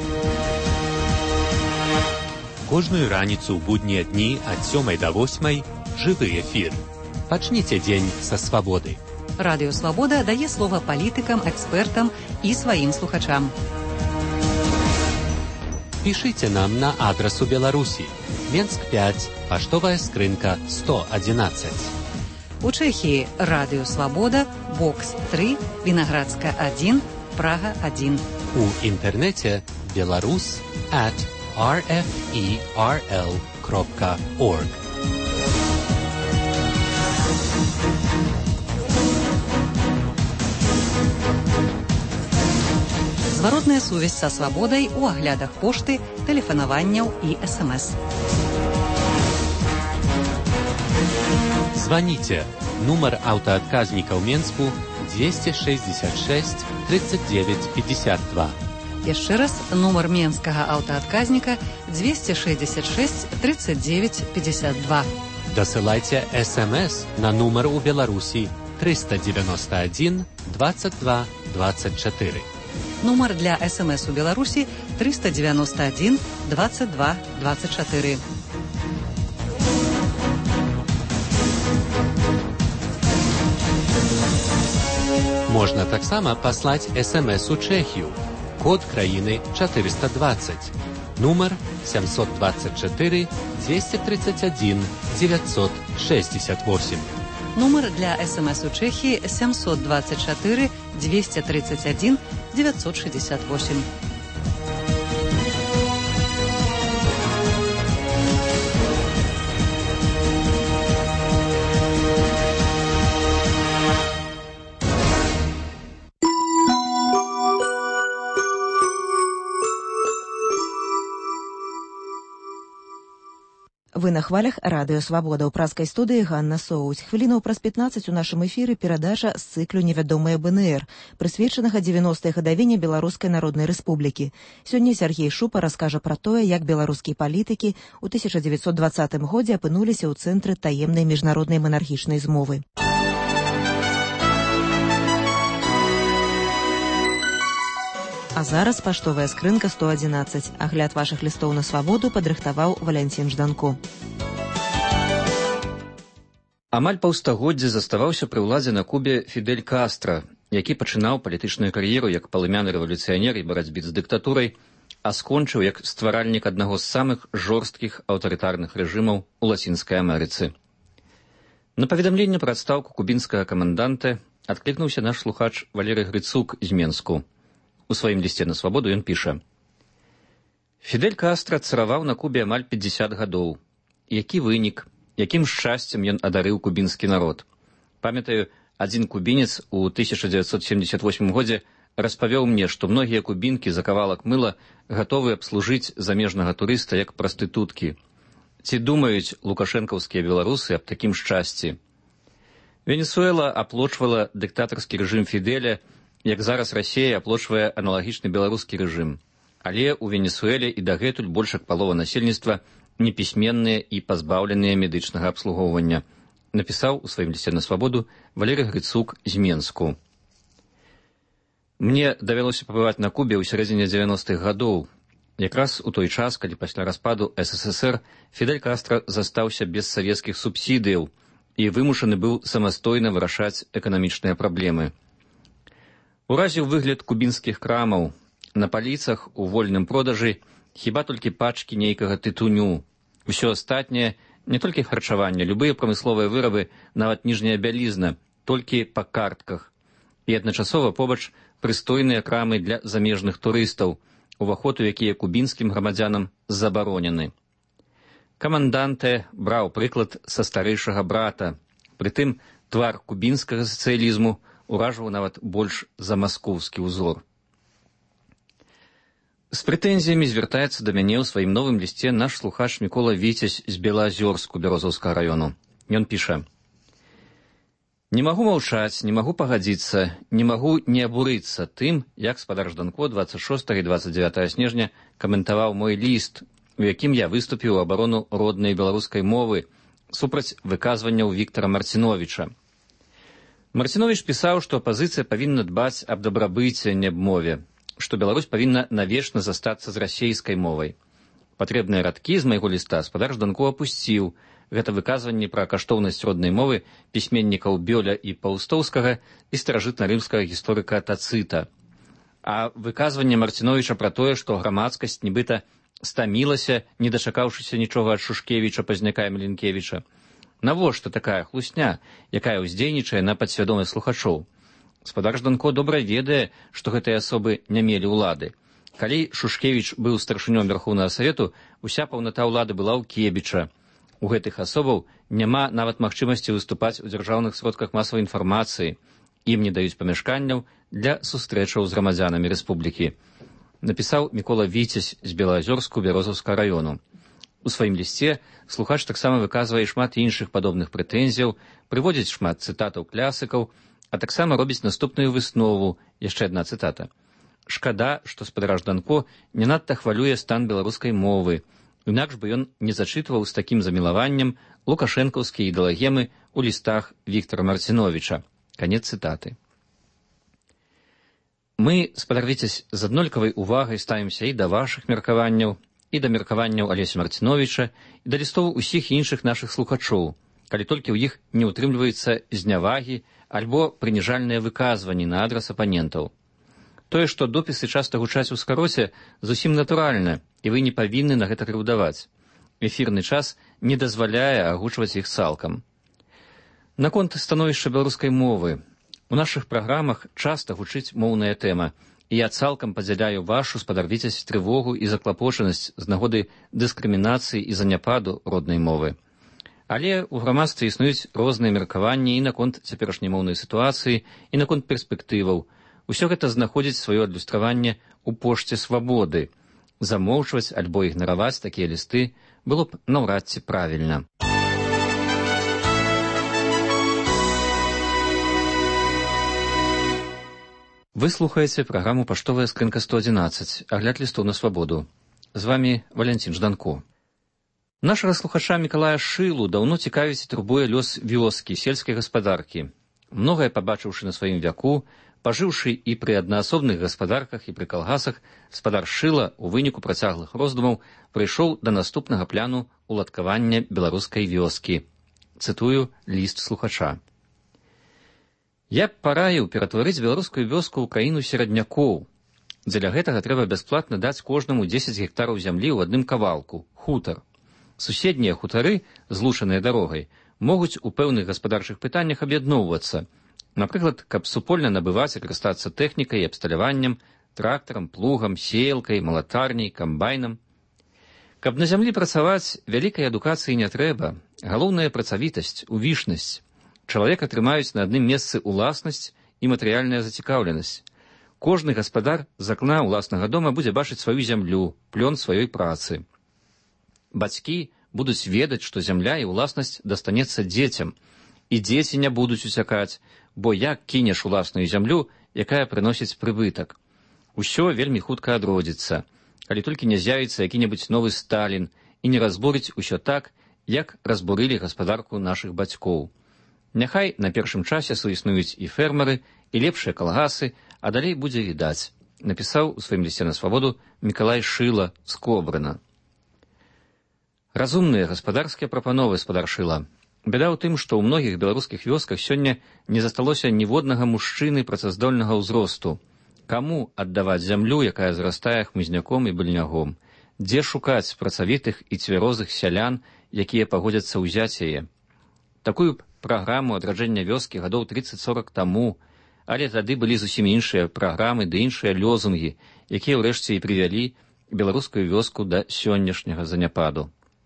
Кожную раніцу ў буднія дні ад сёмай да восьмай жывы эфір. Пачніце дзень са свабоды. Радыё Свабода дае слова палітыкам, экспертам і сваім слухачам. Пішыце нам на адрасу Беларусі. Менск пять, паштовая скрынка сто адзінаццаць. У Чэхіі Радыё Свабода, бокс три, Вінаградска один, Прага один. У інтэрнэце беларус at эр эф і эр эл крапка орг. Зваротная сувязь са свабодай у аглядах пошты, тэлефанаванняў і эс эм эс. Звоните. Нумар аўтаадказніка ў Менску двести шестьдесят шесть тридцать девять пятьдесят два. Яшчэ раз, нумар менскага аўтаадказніка двести шестьдесят шесть тридцать девять пятьдесят два. Дасылайце эс эм эс на нумар у Беларусі триста девяносто один двадцать два двадцать четыре. Нумар для эс эм эс у Беларусі триста девяносто один двадцать два двадцать четыре. Можна таксама паслаць эс эм эс у Чэхію. Код краіны четыреста двадцать. Нумар семьсот двадцать четыре двести тридцать один девятьсот шестьдесят восемь. Нумар для эс эм эс у Чэхіі семьсот двадцать четыре двести тридцать один девятьсот шестьдесят восемь. Вы на хвалях Радыё Свабода. У праскай студыі Ганна Соуць. Хвілінаў праз пятнаццаць у нашым эфіры перадача з цыклю «Невядомыя бэ эн эр», прысвечанага дзевяностай гадавіне Беларускай Народнай Рэспублікі. Сёння Сяргей Шупа раскажа пра тое, як беларускія палітыкі ў тысяча дзевяцьсот дваццатым годзе апынуліся ў цэнтры таемнай міжнароднай манархічнай змовы. А зараз паштовая скрынка сто адзінаццаць. Агляд вашых лістоў на свабоду падрыхтаваў Валянцін Жданко. Амаль паўстагоддзя заставаўся пры ўладзе на Кубе Фідель Кастра, які пачынаў палітычную кар'еру як палымяны рэвалюцыянер і барацьбіт з дыктатурай, а скончыў як стваральнік аднаго з самых жорсткіх аўтарытарных рэжымаў у Лацінскай Амерыцы. На паведамленне пра адстаўку кубінскага каманданта адклікнуўся наш слухач Валерый Грыцук з Менску. У сваім лісце на свабоду ён піша: «Фідель Кастра цараваў на Кубе амаль пятьдесят гадоў. Які вынік, якім шчасцем ён адарыў кубінскі народ. Памятаю, адзін кубінец у тысяча девятьсот семьдесят восьмым годзе распавёў мне, што многія кубінкі за кавалак мыла гатовы абслужыць замежнага турыста як прастытуткі. Ці думаюць лукашэнкаўскія беларусы аб такім шчасці? Венесуэла аплочвала дыктатарскі рэжым Фідэля як зараз Расія аплочвае аналагічны беларускі рэжым. Але ў Венесуэле і дагэтуль больш як палова насельніцтва непісьменныя і пазбаўленыя медычнага абслугоўвання, напісаў у сваім лісце на свабоду Валерый Грыцук з Менску. Мне давялося пабываць на Кубе ў сярэдзіне дзевяностых гадоў, якраз у той час, калі пасля распаду эс эс эс эр Фідель Кастра застаўся без савецкіх субсідыяў і вымушаны быў самастойна вырашаць эканамічныя праблемы. Уразіў выгляд кубінскіх крамаў. На паліцах у вольным продажы хіба толькі пачкі нейкага тытуню. Усё астатняе, не толькі харчаванне, любыя прамысловыя вырабы, нават ніжняя бялізна, толькі па картках. І адначасова побач прыстойныя крамы для замежных турыстаў, уваход у якія кубінскім грамадзянам забаронены. Каманданте браў прыклад са старэйшага брата. Прытым твар кубінскага сацыялізму уражваў нават больш за маскоўскі ўзор. З прэтэнзіямі звяртаецца да мяне ў сваім новым лісце наш слухач Мікола Віцязь з Белаазёрску Бярозаўскага раёну. Ён піша: «Не магу маўчаць, не магу пагадзіцца, не магу не абурыцца тым, як спадар Жданко дваццаць шостага і дваццаць дзявятага снежня каментаваў мой ліст, у якім я выступіў у абарону роднай беларускай мовы супраць выказванняў Віктара Марціновіча. Марціновіч пісаў, што апазіцыя павінна дбаць аб дабрабыце, не аб мове, што Беларусь павінна навечна застацца з расейскай мовай. Патрэбныя радкі з майго ліста спадар Жданко апусціў. Гэта выказванні пра каштоўнасць роднай мовы пісьменнікаў Бёля і Паўстоўскага і старажытна-рымскага гісторыка Тацыта. А выказванне Марціновіча пра тое, што грамадскасць нібыта стамілася, не дачакаўшыся нічога ад Шушкевіча, Пазняка і Маленкевіча. Навошта такая хлусня, якая ўздзейнічае на падсвядомасць слухачоў? Спадар Жданко добра ведае, што гэтыя асобы не мелі ўлады. Калі Шушкевіч быў старшынём Вярхоўнага Савету, уся паўната ўлады была ў Кебіча. У гэтых асобаў няма нават магчымасці выступаць у дзяржаўных сродках масавай інфармацыі. Ім не даюць памяшканняў для сустрэчаў з грамадзянамі рэспублікі. Напісаў Мікола Віцязь з Белаазёрску Бярозаўскага раёну. У сваім лісце слухач таксама выказвае шмат іншых падобных прэтэнзіяў, прыводзіць шмат цытатаў класыкаў, а таксама робіць наступную выснову, яшчэ адна цытата. «Шкада, што спадар Жданко не надта хвалюе стан беларускай мовы. Інакш бы ён не зачытваў з такім замілаваннем лукашэнкаўскія ідэалагемы ў лістах Віктара Марціновіча». Канец цытаты. Мы, спадар Віцязь, з аднолькавай увагай ставімся і да вашых меркаванняў, і да меркаванняў Алеся Марціновіча, і да лістоў усіх іншых нашых слухачоў, калі толькі ў іх не ўтрымліваецца знявагі альбо прыніжальныя выказванні на адрас апанентаў. Тое, што допісы часта гучаць у скароце, зусім натуральна, і вы не павінны на гэта крыўдаваць. Эфірны час не дазваляе агучваць іх цалкам. Наконт становішча беларускай мовы. У нашых праграмах часта гучыць моўная тэма, і я цалкам падзяляю вашу, спадар Віцязь, трывогу і заклапочанасць з нагоды дыскрымінацыі і заняпаду роднай мовы. Але ў грамадстве існуюць розныя меркаванні і наконт цяперашняй моўнай сітуацыі, і наконт перспектываў. Усё гэта знаходзіць сваё адлюстраванне ў пошце свабоды. Замоўчваць альбо ігнараваць такія лісты было б наўрад ці правільна. Вы слухаеце праграму «Паштовая скрынка сто адзінаццаць», агляд лістоў на свабоду. З вамі Валянцін Жданко. Нашага слухача Мікалая Шылу даўно цікавіць і турбуе лёс вёскі, сельскай гаспадаркі. Многае пабачыўшы на сваім вяку, пажыўшы і пры аднаасобных гаспадарках, і пры калгасах, спадар Шыла у выніку працяглых роздумаў прыйшоў да наступнага пляну уладкавання беларускай вёскі. Цытую ліст слухача. Я б параіў ператварыць беларускую вёску ў краіну сераднякоў. Дзеля гэтага трэба бясплатна даць кожнаму дзесяць гектараў зямлі ў адным кавалку, хутар. Суседнія хутары, злучаныя дарогай, могуць у пэўных гаспадарчых пытаннях аб'ядноўвацца. Напрыклад, каб супольна набываць і карыстацца тэхнікай і абсталяваннем, трактарам, плугам, сеялкай, малатарняй, камбайнам. Каб на зямлі працаваць, вялікай адукацыі не трэба. Галоўная працавітасць, увішнасць. Чалавека трымаюць на адным месцы уласнасць і матэрыяльная зацікаўленасць. Кожны гаспадар з акна ўласнага дома будзе бачыць сваю зямлю, плён сваёй працы. Бацькі будуць ведаць, што зямля і ўласнасць дастанецца дзецям, і дзеці не будуць уцякаць, бо як кінеш уласную зямлю, якая прыносіць прыбытак? Усё вельмі хутка адродзіцца, калі толькі не з'явіцца які-небудзь новы Сталін і не разбурыць усё так, як разбурылі гаспадарку нашых бацькоў. Няхай на першым часе суіснуюць і фермеры, і лепшыя калгасы, а далей будзе відаць, напісаў у сваім лісце на свабоду Мікалай Шыла з Кобрына. Разумныя гаспадарскія прапановы, спадар Шыла. Бяда ў тым, што ў многіх беларускіх вёсках сёння не засталося ніводнага мужчыны працаздольнага ўзросту. Каму аддаваць зямлю, якая зарастае хмызняком і быльнягом? Дзе шукаць працавітых і цвярозых сялян, якія пагодзяцца ўзяць яе? Такую праграму адраджэння вёскі гадоў трыццаць-сорак таму, але тады былі зусім іншыя праграмы ды іншыя лёзунгі, якія ўрэшце і прывялі беларускую вёску да сённяшняга заняпаду.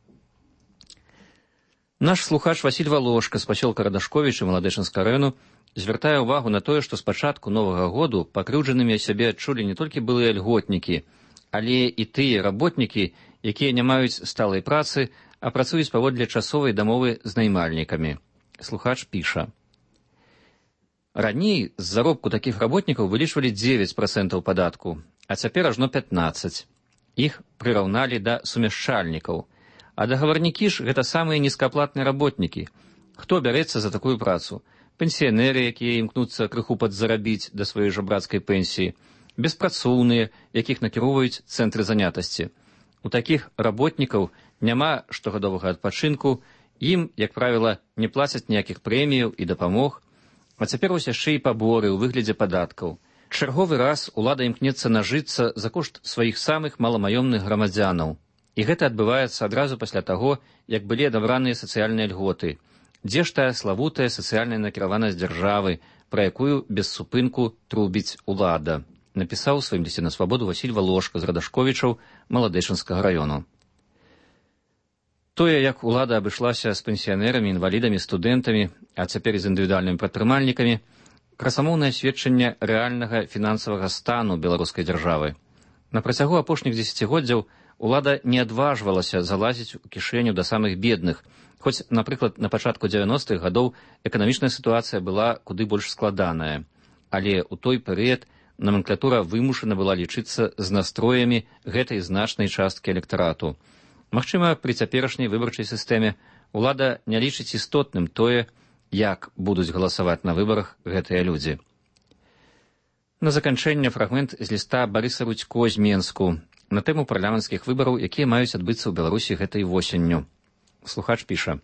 Наш слухач Васіль Валошка з пасёлка Радашковіча Маладэчынскага раёну звяртае ўвагу на тое, што з пачатку новага году пакрыўджанымі сябе адчулі не толькі былыя льготнікі, але і тыя работнікі, якія не маюць сталай працы, а працуюць паводле часовай дамовы з наймальнікамі. Слухач піша. Раней з заробку такіх работнікаў вылічвалі дзевяць працэнтаў падатку, а цяпер ажно пятнаццаць. Іх прыраўналі да сумяшчальнікаў. А дагаварнікі ж гэта самыя нізкааплатныя работнікі. Хто бярэцца за такую працу? Пенсіянеры, якія імкнуцца крыху падзарабіць да сваёй жабрацкай пенсіі, беспрацоўныя, якіх накіроўваюць цэнтры занятасці. У такіх работнікаў няма штогадовага адпачынку, ім, як правіла, не плацяць ніякіх прэміяў і дапамог, а цяпер вось яшчэ і паборы ў выглядзе падаткаў. Чарговы раз улада імкнецца нажыцца за кошт сваіх самых маламаёмных грамадзянаў. І гэта адбываецца адразу пасля таго, як былі адабраныя сацыяльныя льготы. Дзе ж тая славутая сацыяльная накіраванасць дзяржавы, пра якую без супынку трубіць улада, напісаў у сваім лісце на свабоду Васіль Валошка з Радашковічаў Маладэчынскага раёну. Тое, як улада абышлася з пенсіянерамі, інвалідамі, студэнтамі, а цяпер і з індывідуальнымі прадпрымальнікамі, красамоўнае сведчанне рэальнага фінансавага стану беларускай дзяржавы. На працягу апошніх дзесяцігоддзяў улада не адважвалася залазіць у кішэню да самых бедных, хоць, напрыклад, на пачатку дзевяностых гадоў эканамічная сітуацыя была куды больш складаная. Але ў той перыяд номенклатура вымушана была лічыцца з настроямі гэтай значнай часткі электарату. Магчыма, пры цяперашняй выбарчай сістэме улада не лічыць істотным тое, як будуць галасаваць на выбарах гэтыя людзі. На заканчэнне фрагмент з ліста Барыса Рудзько з Менску на тэму парламенцкіх выбараў, якія маюць адбыцца ў Беларусі гэтай восенню. Слухач піша.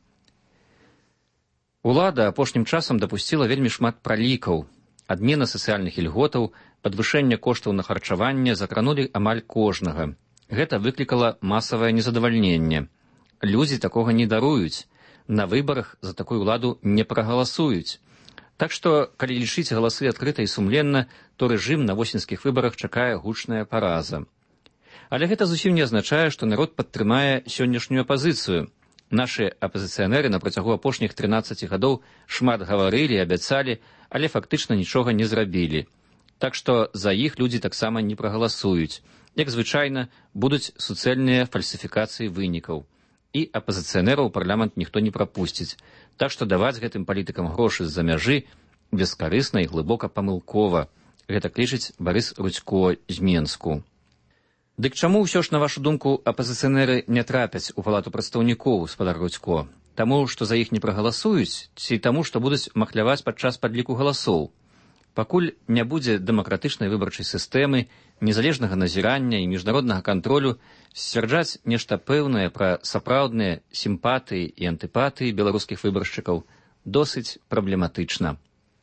Улада апошнім часам дапусціла вельмі шмат пралікаў. Адмена сацыяльных ільготаў, падвышэнне коштаў на харчаванне закранулі амаль кожнага. Гэта выклікала масавае незадавальненне. Людзі такога не даруюць. На выбарах за такую ўладу не прагаласуюць. Так што, калі лічыць галасы адкрыта і сумленна, то рэжым на восеньскіх выбарах чакае гучная параза. Але гэта зусім не азначае, што народ падтрымае сённяшнюю апазіцыю. Нашы апазіцыянеры на працягу апошніх трынаццаці гадоў шмат гаварылі, абяцалі, але фактычна нічога не зрабілі. Так што за іх людзі таксама не прагаласуюць. Як звычайна, будуць суцэльныя фальсіфікацыі вынікаў. І апазіцыянераў у парламент ніхто не прапусціць. Так што даваць гэтым палітыкам грошы з-за мяжы бескарысна і глыбока памылкова. Гэта лічыць Барыс Рудзько з Менску. Дык чаму ўсё ж, на вашу думку, апазіцыянеры не трапяць у палату прадстаўнікоў, спадар Рудзько? Таму, што за іх не прагаласуюць, ці таму, што будуць махляваць падчас падліку галасоў? Пакуль не будзе дэмакратычнай выбарчай сістэмы, незалежнага назірання і міжнароднага кантролю, сцвярджаць нешта пэўнае пра сапраўдныя сімпатыі і антыпатыі беларускіх выбаршчыкаў досыць праблематычна.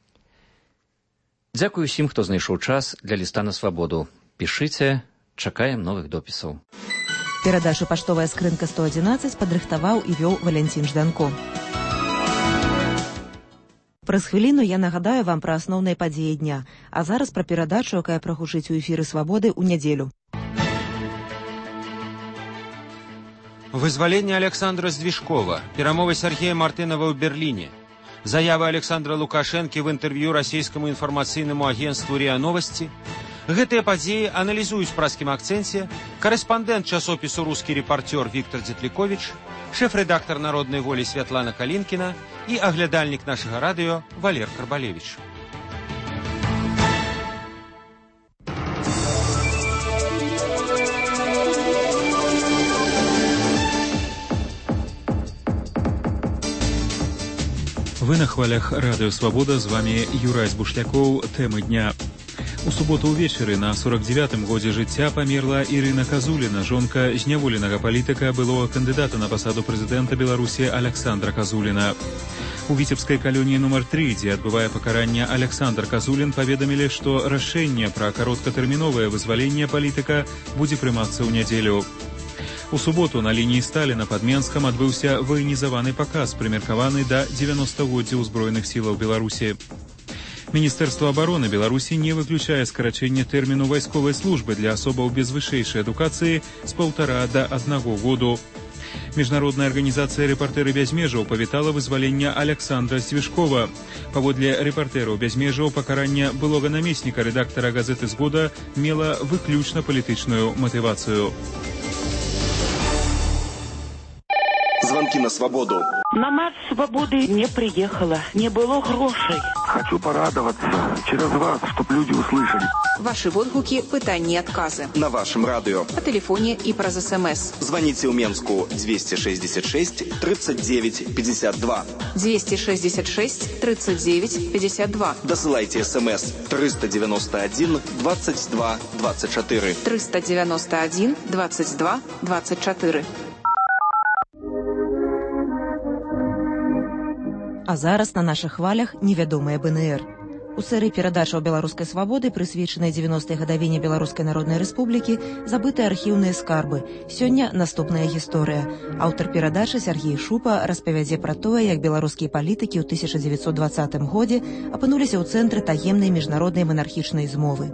Дзякую усім, хто знайшоў час для ліста на свабоду. Пішыце, чакаем новых допісаў. Перадачу «Паштовая скрынка сто адзінаццаць» падрыхтаваў і вёў Валянцін Жданко. Праз хвіліну я нагадаю вам пра асноўныя падзеі дня, а зараз пра перадачу, якая прагучыць у эфіры «Свабоды» ў нядзелю. Вызваленне Александра Здвижкова, перамовы Сергея Мартынова ў Берліне, заявы Александра Лукашэнкі в інтэрв'ю расійскаму інфармацыйнаму агенцтву РИА Новости. Гэтыя падзеі аналізуюць праскім акцэнце корэспандэнт часопісу «Рускі рэпартёр» Віктор Дзетліковіч, шэф-рэдактар «Народнай волі» Святлана Калінкіна і аглядальнік нашага радыё Валер Карбалевіч. Вы на хвалях Радыё Свабода, з вами Юрай Збушлякоў. Тэмы дня. У суботу ўвечары на сорок девятым годзе жыцця памерла Ірына Казуліна, жонка зняволенага палітыка, былога кандыдата на пасаду прэзідэнта Беларусі Аляксандра Казуліна. У віцебскай калоніі нумар тры, дзе адбывае пакаранне Аляксандр Казулін, паведамілі, што рашэнне пра кароткатэрміновае вызваленне палітыка будзе прымацца ў нядзелю. У суботу на лініі Сталіна пад Менскам адбыўся ваенізаваны паказ, прымеркаваны да дзевяностагоддзя ўзброеных сілаў Беларусі. Міністэрства абароны Беларусі не выключае скарачэнне тэрміну вайсковай службы для асобаў без вышэйшай адукацыі з паўтара да аднаго году. Міжнародная арганізацыя «Рэпартэры без межаў» павітала вызваленне Аляксандра Здвижкова. Паводле «Рэпартэраў без межаў» пакаранне былога намесніка рэдактара газеты «Згода» мела выключна палітычную матывацыю. Звонки на свободу. На марш свободы не приехала, не было грошей. Хочу порадоваться через вас, чтобы люди услышали. Ваши водгуки, пытанні и отказы. На вашем радио. По телефоне и про СМС. Звоните в Менску двести шестьдесят шесть тридцать девять пятьдесят два. двести шестьдесят шесть тридцать девять пятьдесят два. Досылайте СМС триста девяносто один двадцать два двадцать четыре. триста девяносто один двадцать два двадцать четыре. А зараз на нашых хвалях невядомая БНР. У серыі перадачаў беларускай свабоды, прысвечанай дзевяностай гадавіне Беларускай Народнай Рэспублікі, забытыя архіўныя скарбы. Сёння наступная гісторыя. Аўтар перадачы Сергей Шупа распавядзе пра тое, як беларускія палітыкі ў тысяча дзевяцьсот дваццатым годзе апынуліся ў цэнтры таемнай міжнароднай манархічнай змовы.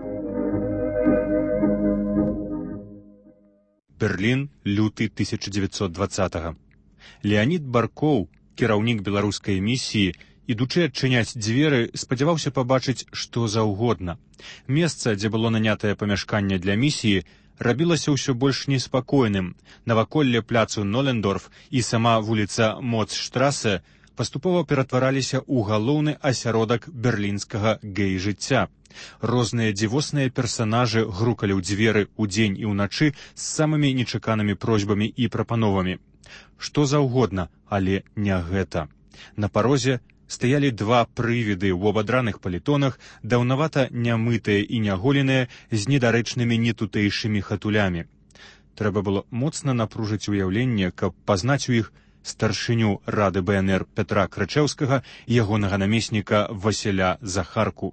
Берлін, люты тысяча дзевяцьсот дваццатага. Леанід Баркоў, кіраўнік беларускай місіі, ідучы адчыняць дзверы, спадзяваўся пабачыць што заўгодна. Месца, дзе было нанятае памяшканне для місіі, рабілася ўсё больш неспакойным. Наваколле пляцу Нолендорф і сама вуліца Моцштрасе паступова ператвараліся ў галоўны асяродак берлінскага гей-жыцця. Розныя дзівосныя персанажы грукалі ў дзверы ўдзень і ўначы з самымі нечаканымі просьбамі і прапановамі. Што заўгодна, але не гэта. На парозе стаялі два прывіды ў абадраных палітонах, даўнавата нямытыя і няголеныя, з недарэчнымі нетутэйшымі хатулямі. Трэба было моцна напружыць уяўленне, каб пазнаць у іх старшыню рады БНР Петра Крычэўскага і ягонага намесніка Васіля Захарку.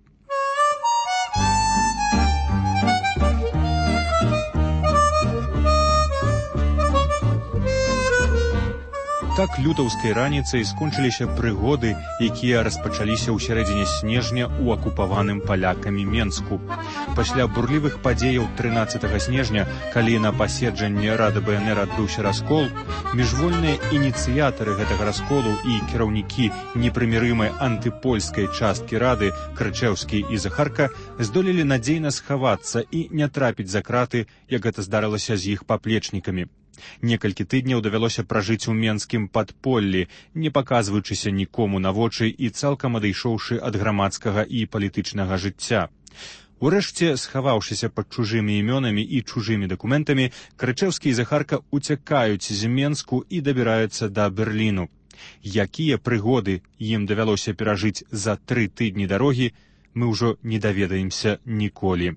Так лютаўскай раніцай скончыліся прыгоды, якія распачаліся ў сярэдзіне снежня ў акупаваным палякамі Менску. Пасля бурлівых падзеяў трынаццатага снежня, калі на паседжанні рады БНР адбыўся раскол, міжвольныя ініцыятары гэтага расколу і кіраўнікі непрымірымай антыпольскай часткі рады Крычэўскі і Захарка здолелі надзейна схавацца і не трапіць за краты, як гэта здарылася з іх паплечнікамі. Некалькі тыдняў давялося пражыць у менскім падполлі, не паказваючыся нікому на вочы і цалкам адышоўшы ад грамадскага і палітычнага жыцця. Урэшце, схаваўшыся пад чужымі імёнамі і чужымі дакументамі, Крычэўскі і Захарка уцякаюць з Менску і дабіраюцца да Берліну. Якія прыгоды ім давялося перажыць за тры тыдні дарогі, мы ўжо не даведаемся ніколі.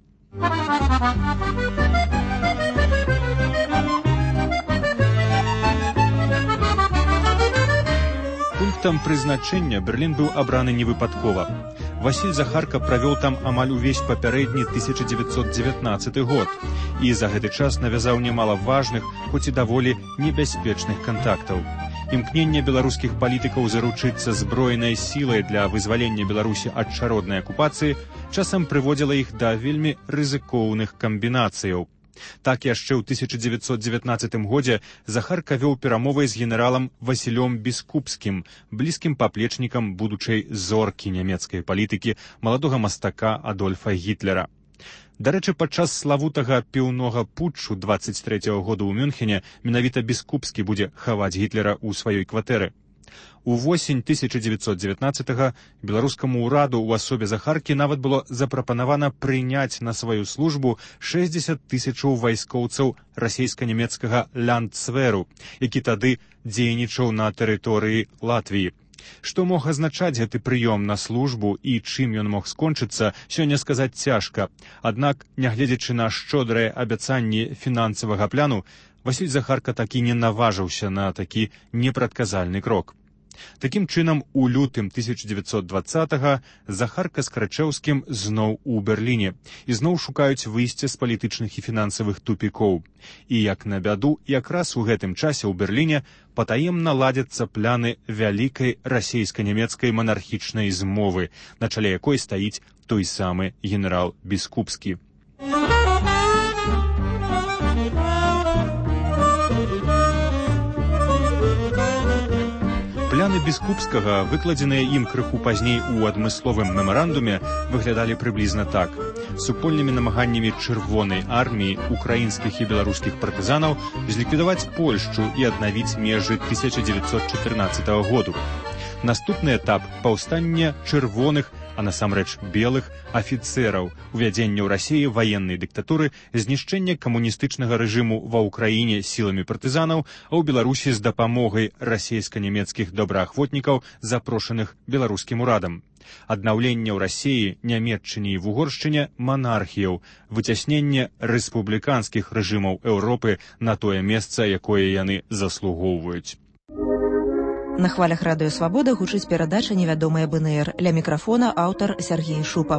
Пунктам прызначэння Берлін быў абраны невыпадкова. Васіль Захарка правёў там амаль увесь папярэдні тысяча дзевяцьсот дзевятнаццаты год і за гэты час навязаў нямала важных, хоць і даволі небяспечных кантактаў. Імкненне беларускіх палітыкаў заручыцца зброенай сілай для вызвалення Беларусі ад чароднай акупацыі часам прыводзіла іх да вельмі рызыкоўных камбінацыяў. Так яшчэ ў тысяча дзевяцьсот дзевятнаццатым годзе Захарка вёў перамовы з генералам Васілём Біскупскім, блізкім паплечнікам будучай зоркі нямецкай палітыкі маладога мастака Адольфа Гітлера. Дарэчы, падчас славутага піўнога путчу дваццаць трэцяга года ў Мюнхене менавіта Біскупскі будзе хаваць Гітлера ў сваёй кватэры. Увосень тысяча дзевяцьсот дзевятнаццатага беларускаму ўраду ў асобе Захаркі нават было запрапанавана прыняць на сваю службу шэсцьдзесят тысячаў вайскоўцаў расейска-нямецкага Ляндсверу, які тады дзейнічаў на тэрыторыі Латвіі. Што мог азначаць гэты прыём на службу і чым ён мог скончыцца, сёння сказаць цяжка. Аднак, нягледзячы на шчодрыя абяцанні фінансавага пляну, Васіль Захарка такі не наважыўся на такі непрадказальны крок. Такім чынам, у лютым тысяча дзевяцьсот дваццатага Захарка з Крачэўскім зноў у Берліне і зноў шукаюць выйсце з палітычных і фінансавых тупікоў. І, як на бяду, якраз у гэтым часе ў Берліне патаемна ладзяцца пляны вялікай расейска-нямецкай манархічнай змовы, на чале якой стаіць той самы генерал Біскупскі. Пляны Біскупскага, выкладзеныя ім крыху пазней у адмысловым мемарандуме, выглядалі прыблізна так. Супольнымі намаганнямі чырвонай арміі, украінскіх і беларускіх партызанаў зліквідаваць Польшчу і аднавіць межы тысяча дзевяцьсот чатырнаццатага году. Наступны этап – паўстання чырвоных, а насамрэч белых афіцэраў, увядзення ў Расіі ваеннай дыктатуры, знішчэння камуністычнага рэжыму ва ўкраіне сіламі партызанаў, а ў Беларусі з дапамогай расійска-нямецкіх добраахвотнікаў, запрошаных беларускім урадам. Аднаўленне ў Расіі, Нямецчыне і Вугоршчыне манархіяў, выцясненне рэспубліканскіх рэжымаў Еўропы на тое месца, якое яны заслугоўваюць. На хвалях радыё «Свабода» гучыць перадача «Невядомая БНР». Ля мікрафона аўтар Сергей Шупа.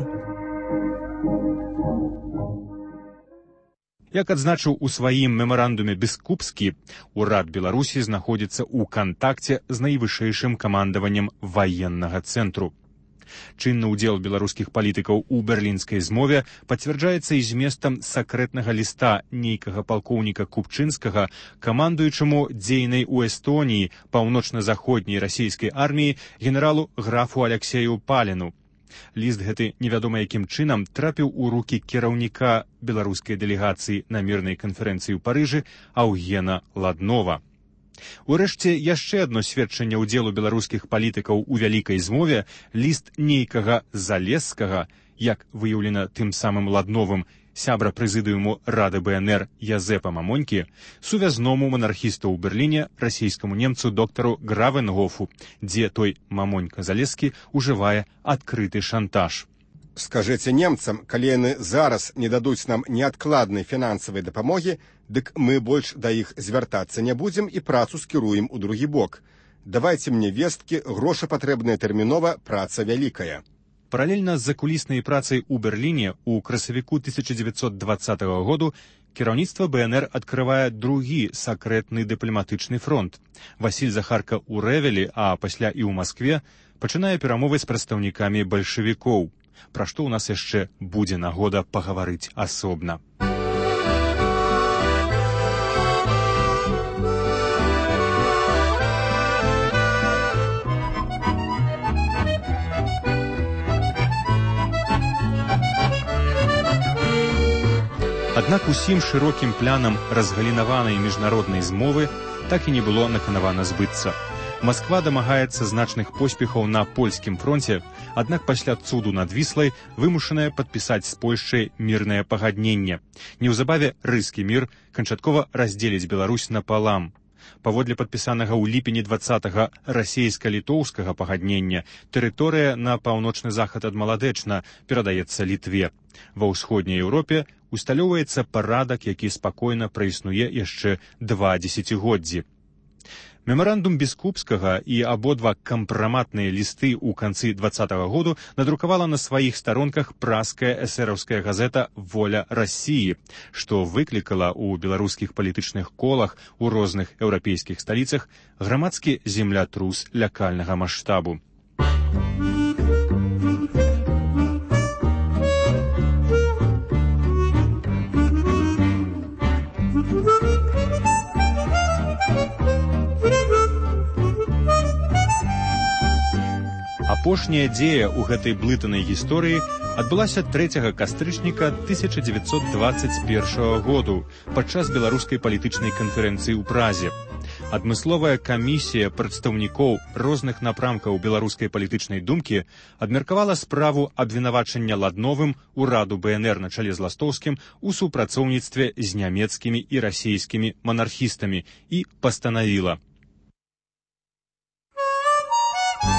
Як адзначыў у сваім мемарандуме Біскупскі, урад Беларусі знаходзіцца ў кантакце з найвышэйшым камандаваннем ваеннага цэнтру. Чынны ўдзел беларускіх палітыкаў у берлінскай змове пацвярджаецца і зместам сакрэтнага ліста нейкага палкоўніка Купчынскага, камандуючаму дзейнай у Эстоніі паўночна-заходняй расійскай арміі генералу графу Аляксею Паліну. Ліст гэты невядома якім чынам трапіў у рукі кіраўніка беларускай дэлегацыі на мірнай канферэнцыі ў Парыжы Аўгена Ладнова. Урэшце, яшчэ адно сведчанне ўдзелу беларускіх палітыкаў у вялікай змове – ліст нейкага Залесскага, як выяўлена тым самым Ладновым, сябра прэзідыуму Рады БНР Язэпа Мамонькі, сувязному манархісту ў Берліне, расійскаму немцу доктару Гравенгофу, дзе той Мамонька Залескі ўжывае адкрыты шантаж. Скажыце немцам, калі яны зараз не дадуць нам неадкладнай фінансавай дапамогі, дык мы больш да іх звяртацца не будзем і працу скіруем у другі бок. Давайце мне весткі, грошы патрэбныя тэрмінова, праца вялікая. Паралельна з закуліснай працай у Берліне ў красавіку тысяча дзевяцьсот дваццатага году кіраўніцтва БНР адкрывае другі сакрэтны дыпламатычны фронт. Васіль Захарка ў Рэвелі, а пасля і ў Маскве, пачынае перамовы з прадстаўнікамі бальшавікоў, пра што ў нас яшчэ будзе нагода пагаварыць асобна. Аднак усім шырокім планам разгалінаванай міжнароднай змовы так і не было наканавана збыцца. Масква дамагаецца значных поспехаў на польскім фронце, аднак пасля цуду над Віслай вымушаная падпісаць з Польшчай мірнае пагадненне. Неўзабаве рыскі мір канчаткова раздзеліць Беларусь напалам. Паводле падпісанага ў ліпені дваццатага расейска-літоўскага пагаднення, тэрыторыя на паўночны захад ад Маладэчна перадаецца Літве. Ва ўсходняй Еўропе усталёўваецца парадак, які спакойна праіснуе яшчэ два дзесяцігоддзі. Мемарандум Біскупскага і абодва кампраматныя лісты ў канцы дваццатага году надрукавала на сваіх старонках праская эсэраўская газета «Воля Расіі», што выклікала ў беларускіх палітычных колах у розных еўрапейскіх сталіцах грамадскі землятрус лякальнага маштабу. Апошняя дзея ў гэтай блытанай гісторыі адбылася трэцяга кастрычніка тысяча дзевяцьсот дваццаць першага году падчас беларускай палітычнай канферэнцыі ў Празе. Адмысловая камісія прадстаўнікоў розных напрамкаў беларускай палітычнай думкі абмеркавала справу абвінавачання Ладновым ураду БНР на чале з Ластоўскім у супрацоўніцтве з нямецкімі і расійскімі манархістамі і пастанавіла.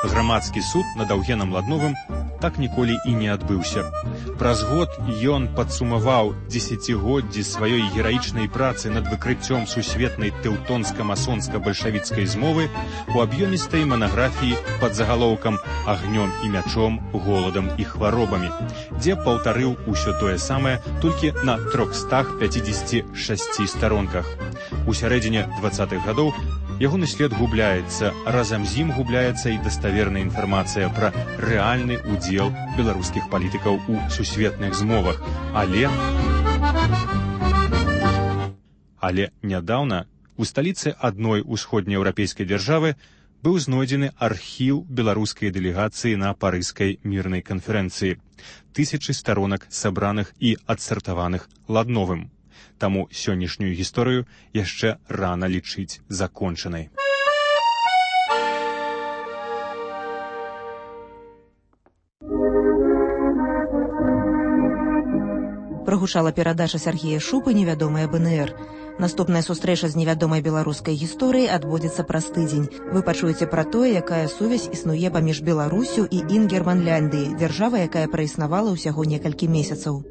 Грамадскі суд над Аўгенам Ладновым так ніколі і не адбыўся. Праз год ён падсумаваў дзесяцігоддзі сваёй гераічнай працы над выкрыццём сусветнай тэўтонска-масонска-бальшавіцкай змовы у аб'ёмістай манаграфіі пад загалоўкам «Агнём і мячом, голадам і хваробамі», дзе паўтарыў усё тое самае толькі на трохстах пяцідзесяці шасці старонках. У сярэдзіне дваццатых гадоў ягоны след губляецца, разам з ім губляецца і даставерная інфармацыя пра рэальны ўдзел беларускіх палітыкаў у сусветных змовах. Але... Але нядаўна у сталіцы адной усходнееўрапейскай дзяржавы быў знойдзены архіў беларускай дэлегацыі на парыжскай мірнай канферэнцыі. Тысячы старонак, сабраных і адсартаваных Ладновым. Таму сённяшнюю гісторыю яшчэ рана лічыць закончанай. Прагучала перадача Сергея Шупы «Невядомая БНР». Наступная сустрэча з невядомай беларускай гісторыяй адбудзецца праз тыдзень. Вы пачуеце пра тое, якая сувязь існуе паміж Беларусю і Інгерманляндыяй, дзяржава, якая праіснавала ўсяго некалькі месяцаў.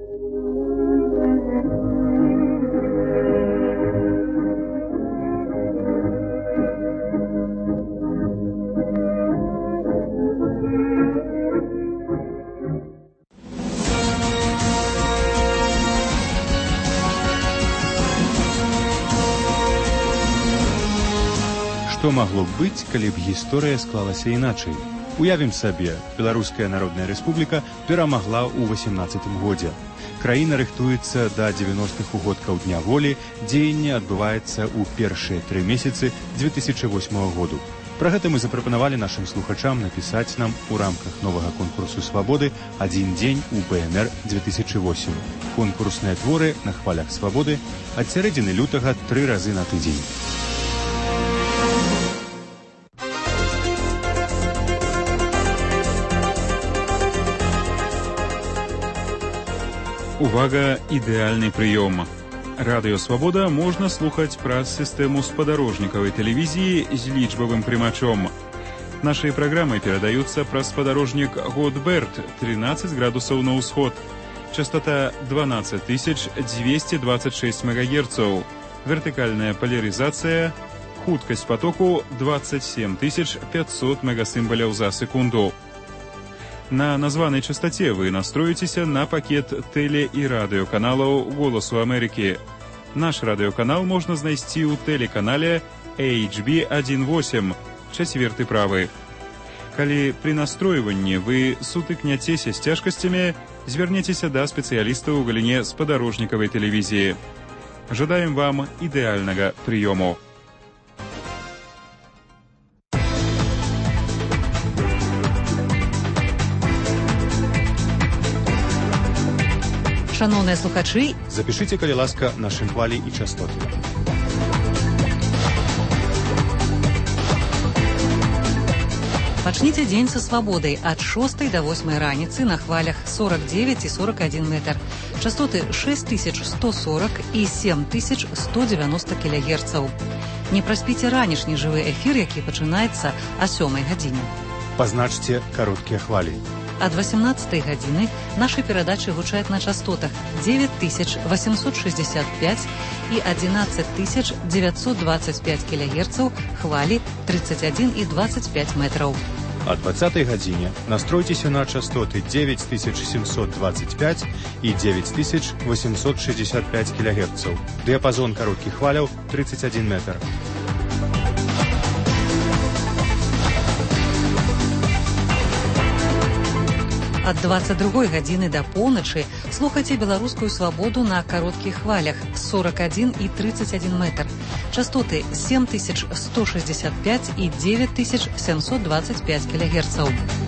Што магло б быць, калі б гісторыя склалася іначай? Уявім сабе, Беларуская Народная Рэспубліка перамагла ў васямнаццатым годзе. Краіна рыхтуецца да дзевяностых угодкаў Дня волі, дзеянне адбываецца ў першыя тры месяцы дзве тысячы восьмага году. Пра гэта мы запрапанавалі нашым слухачам напісаць нам у рамках новага конкурсу «Свабоды» «Адзін дзень у БНР дзве тысячы восем». Конкурсныя творы на хвалях «Свабоды» ад сярэдзіны лютага тры разы на тыдзень. Увага, ідэальны прыём. Радыё «Свабода» можна слухаць праз сістэму спадарожнікавай тэлевізіі з лічбавым прымачом. Нашыя праграмы перадаюцца праз спадарожнік Годберт, тринадцать градусаў на ўсход. Частота дванадцать тысяч двести двадцать шесть мегагерцаў. Вертыкальная поляризация. Хуткасць потоку двадцать семь тысяч пятьсот мегасімбаляў за секунду. На названай частоце вы настроіцеся на пакет тэле- і радыёканалаў «Голасу Амерыкі». Наш радыёканал можна знайсці ў тэлеканале эйч би один восемь, чацверты правы. Калі пры настройванні вы сутыкняцеся з цяжкасцямі, звярнецеся да спецыялістаў у галіне спадарожнікавай тэлевізіі. Жадаем вам ідэальнага прыёму. Шановныя слухачы, запішыце, калі ласка, нашы хвалі і частоты. Пачніце дзень са свабодай ад шостай да восьмай раніцы на хвалях сорок девять і сорок один метр. Частоты шесть тысяч сто сорок і семь тысяч сто девяносто кілогерцаў. Не праспіце ранішні жывы эфір, які пачынаецца о сёмай гадзіне. Пазначце кароткія хвалі. Ад восемнадцатай гадзіны нашы перадачы гучаць на частотах девять тысяч восемьсот шестьдесят пять і одиннадцать тысяч девятьсот двадцать пять кілогерцаў, хвалі тридцать один і двадцать пять метраў. О двадцатай гадзіне настройцеся на частоты девять тысяч семьсот двадцать пять і девять тысяч восемьсот шестьдесят пять кілогерцаў. Дыяпазон кароткіх хваляў тридцать один метр. Ад двадцать другой гадзіны да поўначы слухайце беларускую свабоду на кароткіх хвалях сорок один і тридцать один метр. Частоты семь тысяч сто шестьдесят пять і девять тысяч семьсот двадцать пять кілогерцаў.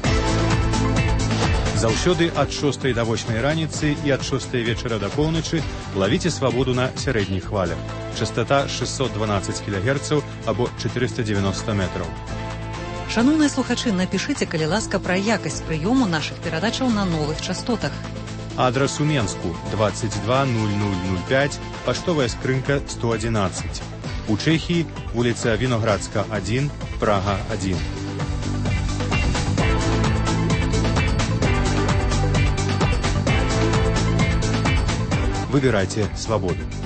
Заўсёды ад шостай да восьмай раніцы і ад шостай вечара да поўначы лавіце свабоду на сярэдніх хвалях. Частота шестьсот двенадцать кілогерцаў або четыреста девяносто метров. Шановныя слухачы, напішыце, калі ласка, пра якасць прыёму нашых перадачаў на новых частотах. Адрас у Менску двадцать два ноль ноль ноль пять, паштовая скрынка сто одиннадцать. У Чэхіі вуліца Віноградска один, Прага один. Выбирайте свободу.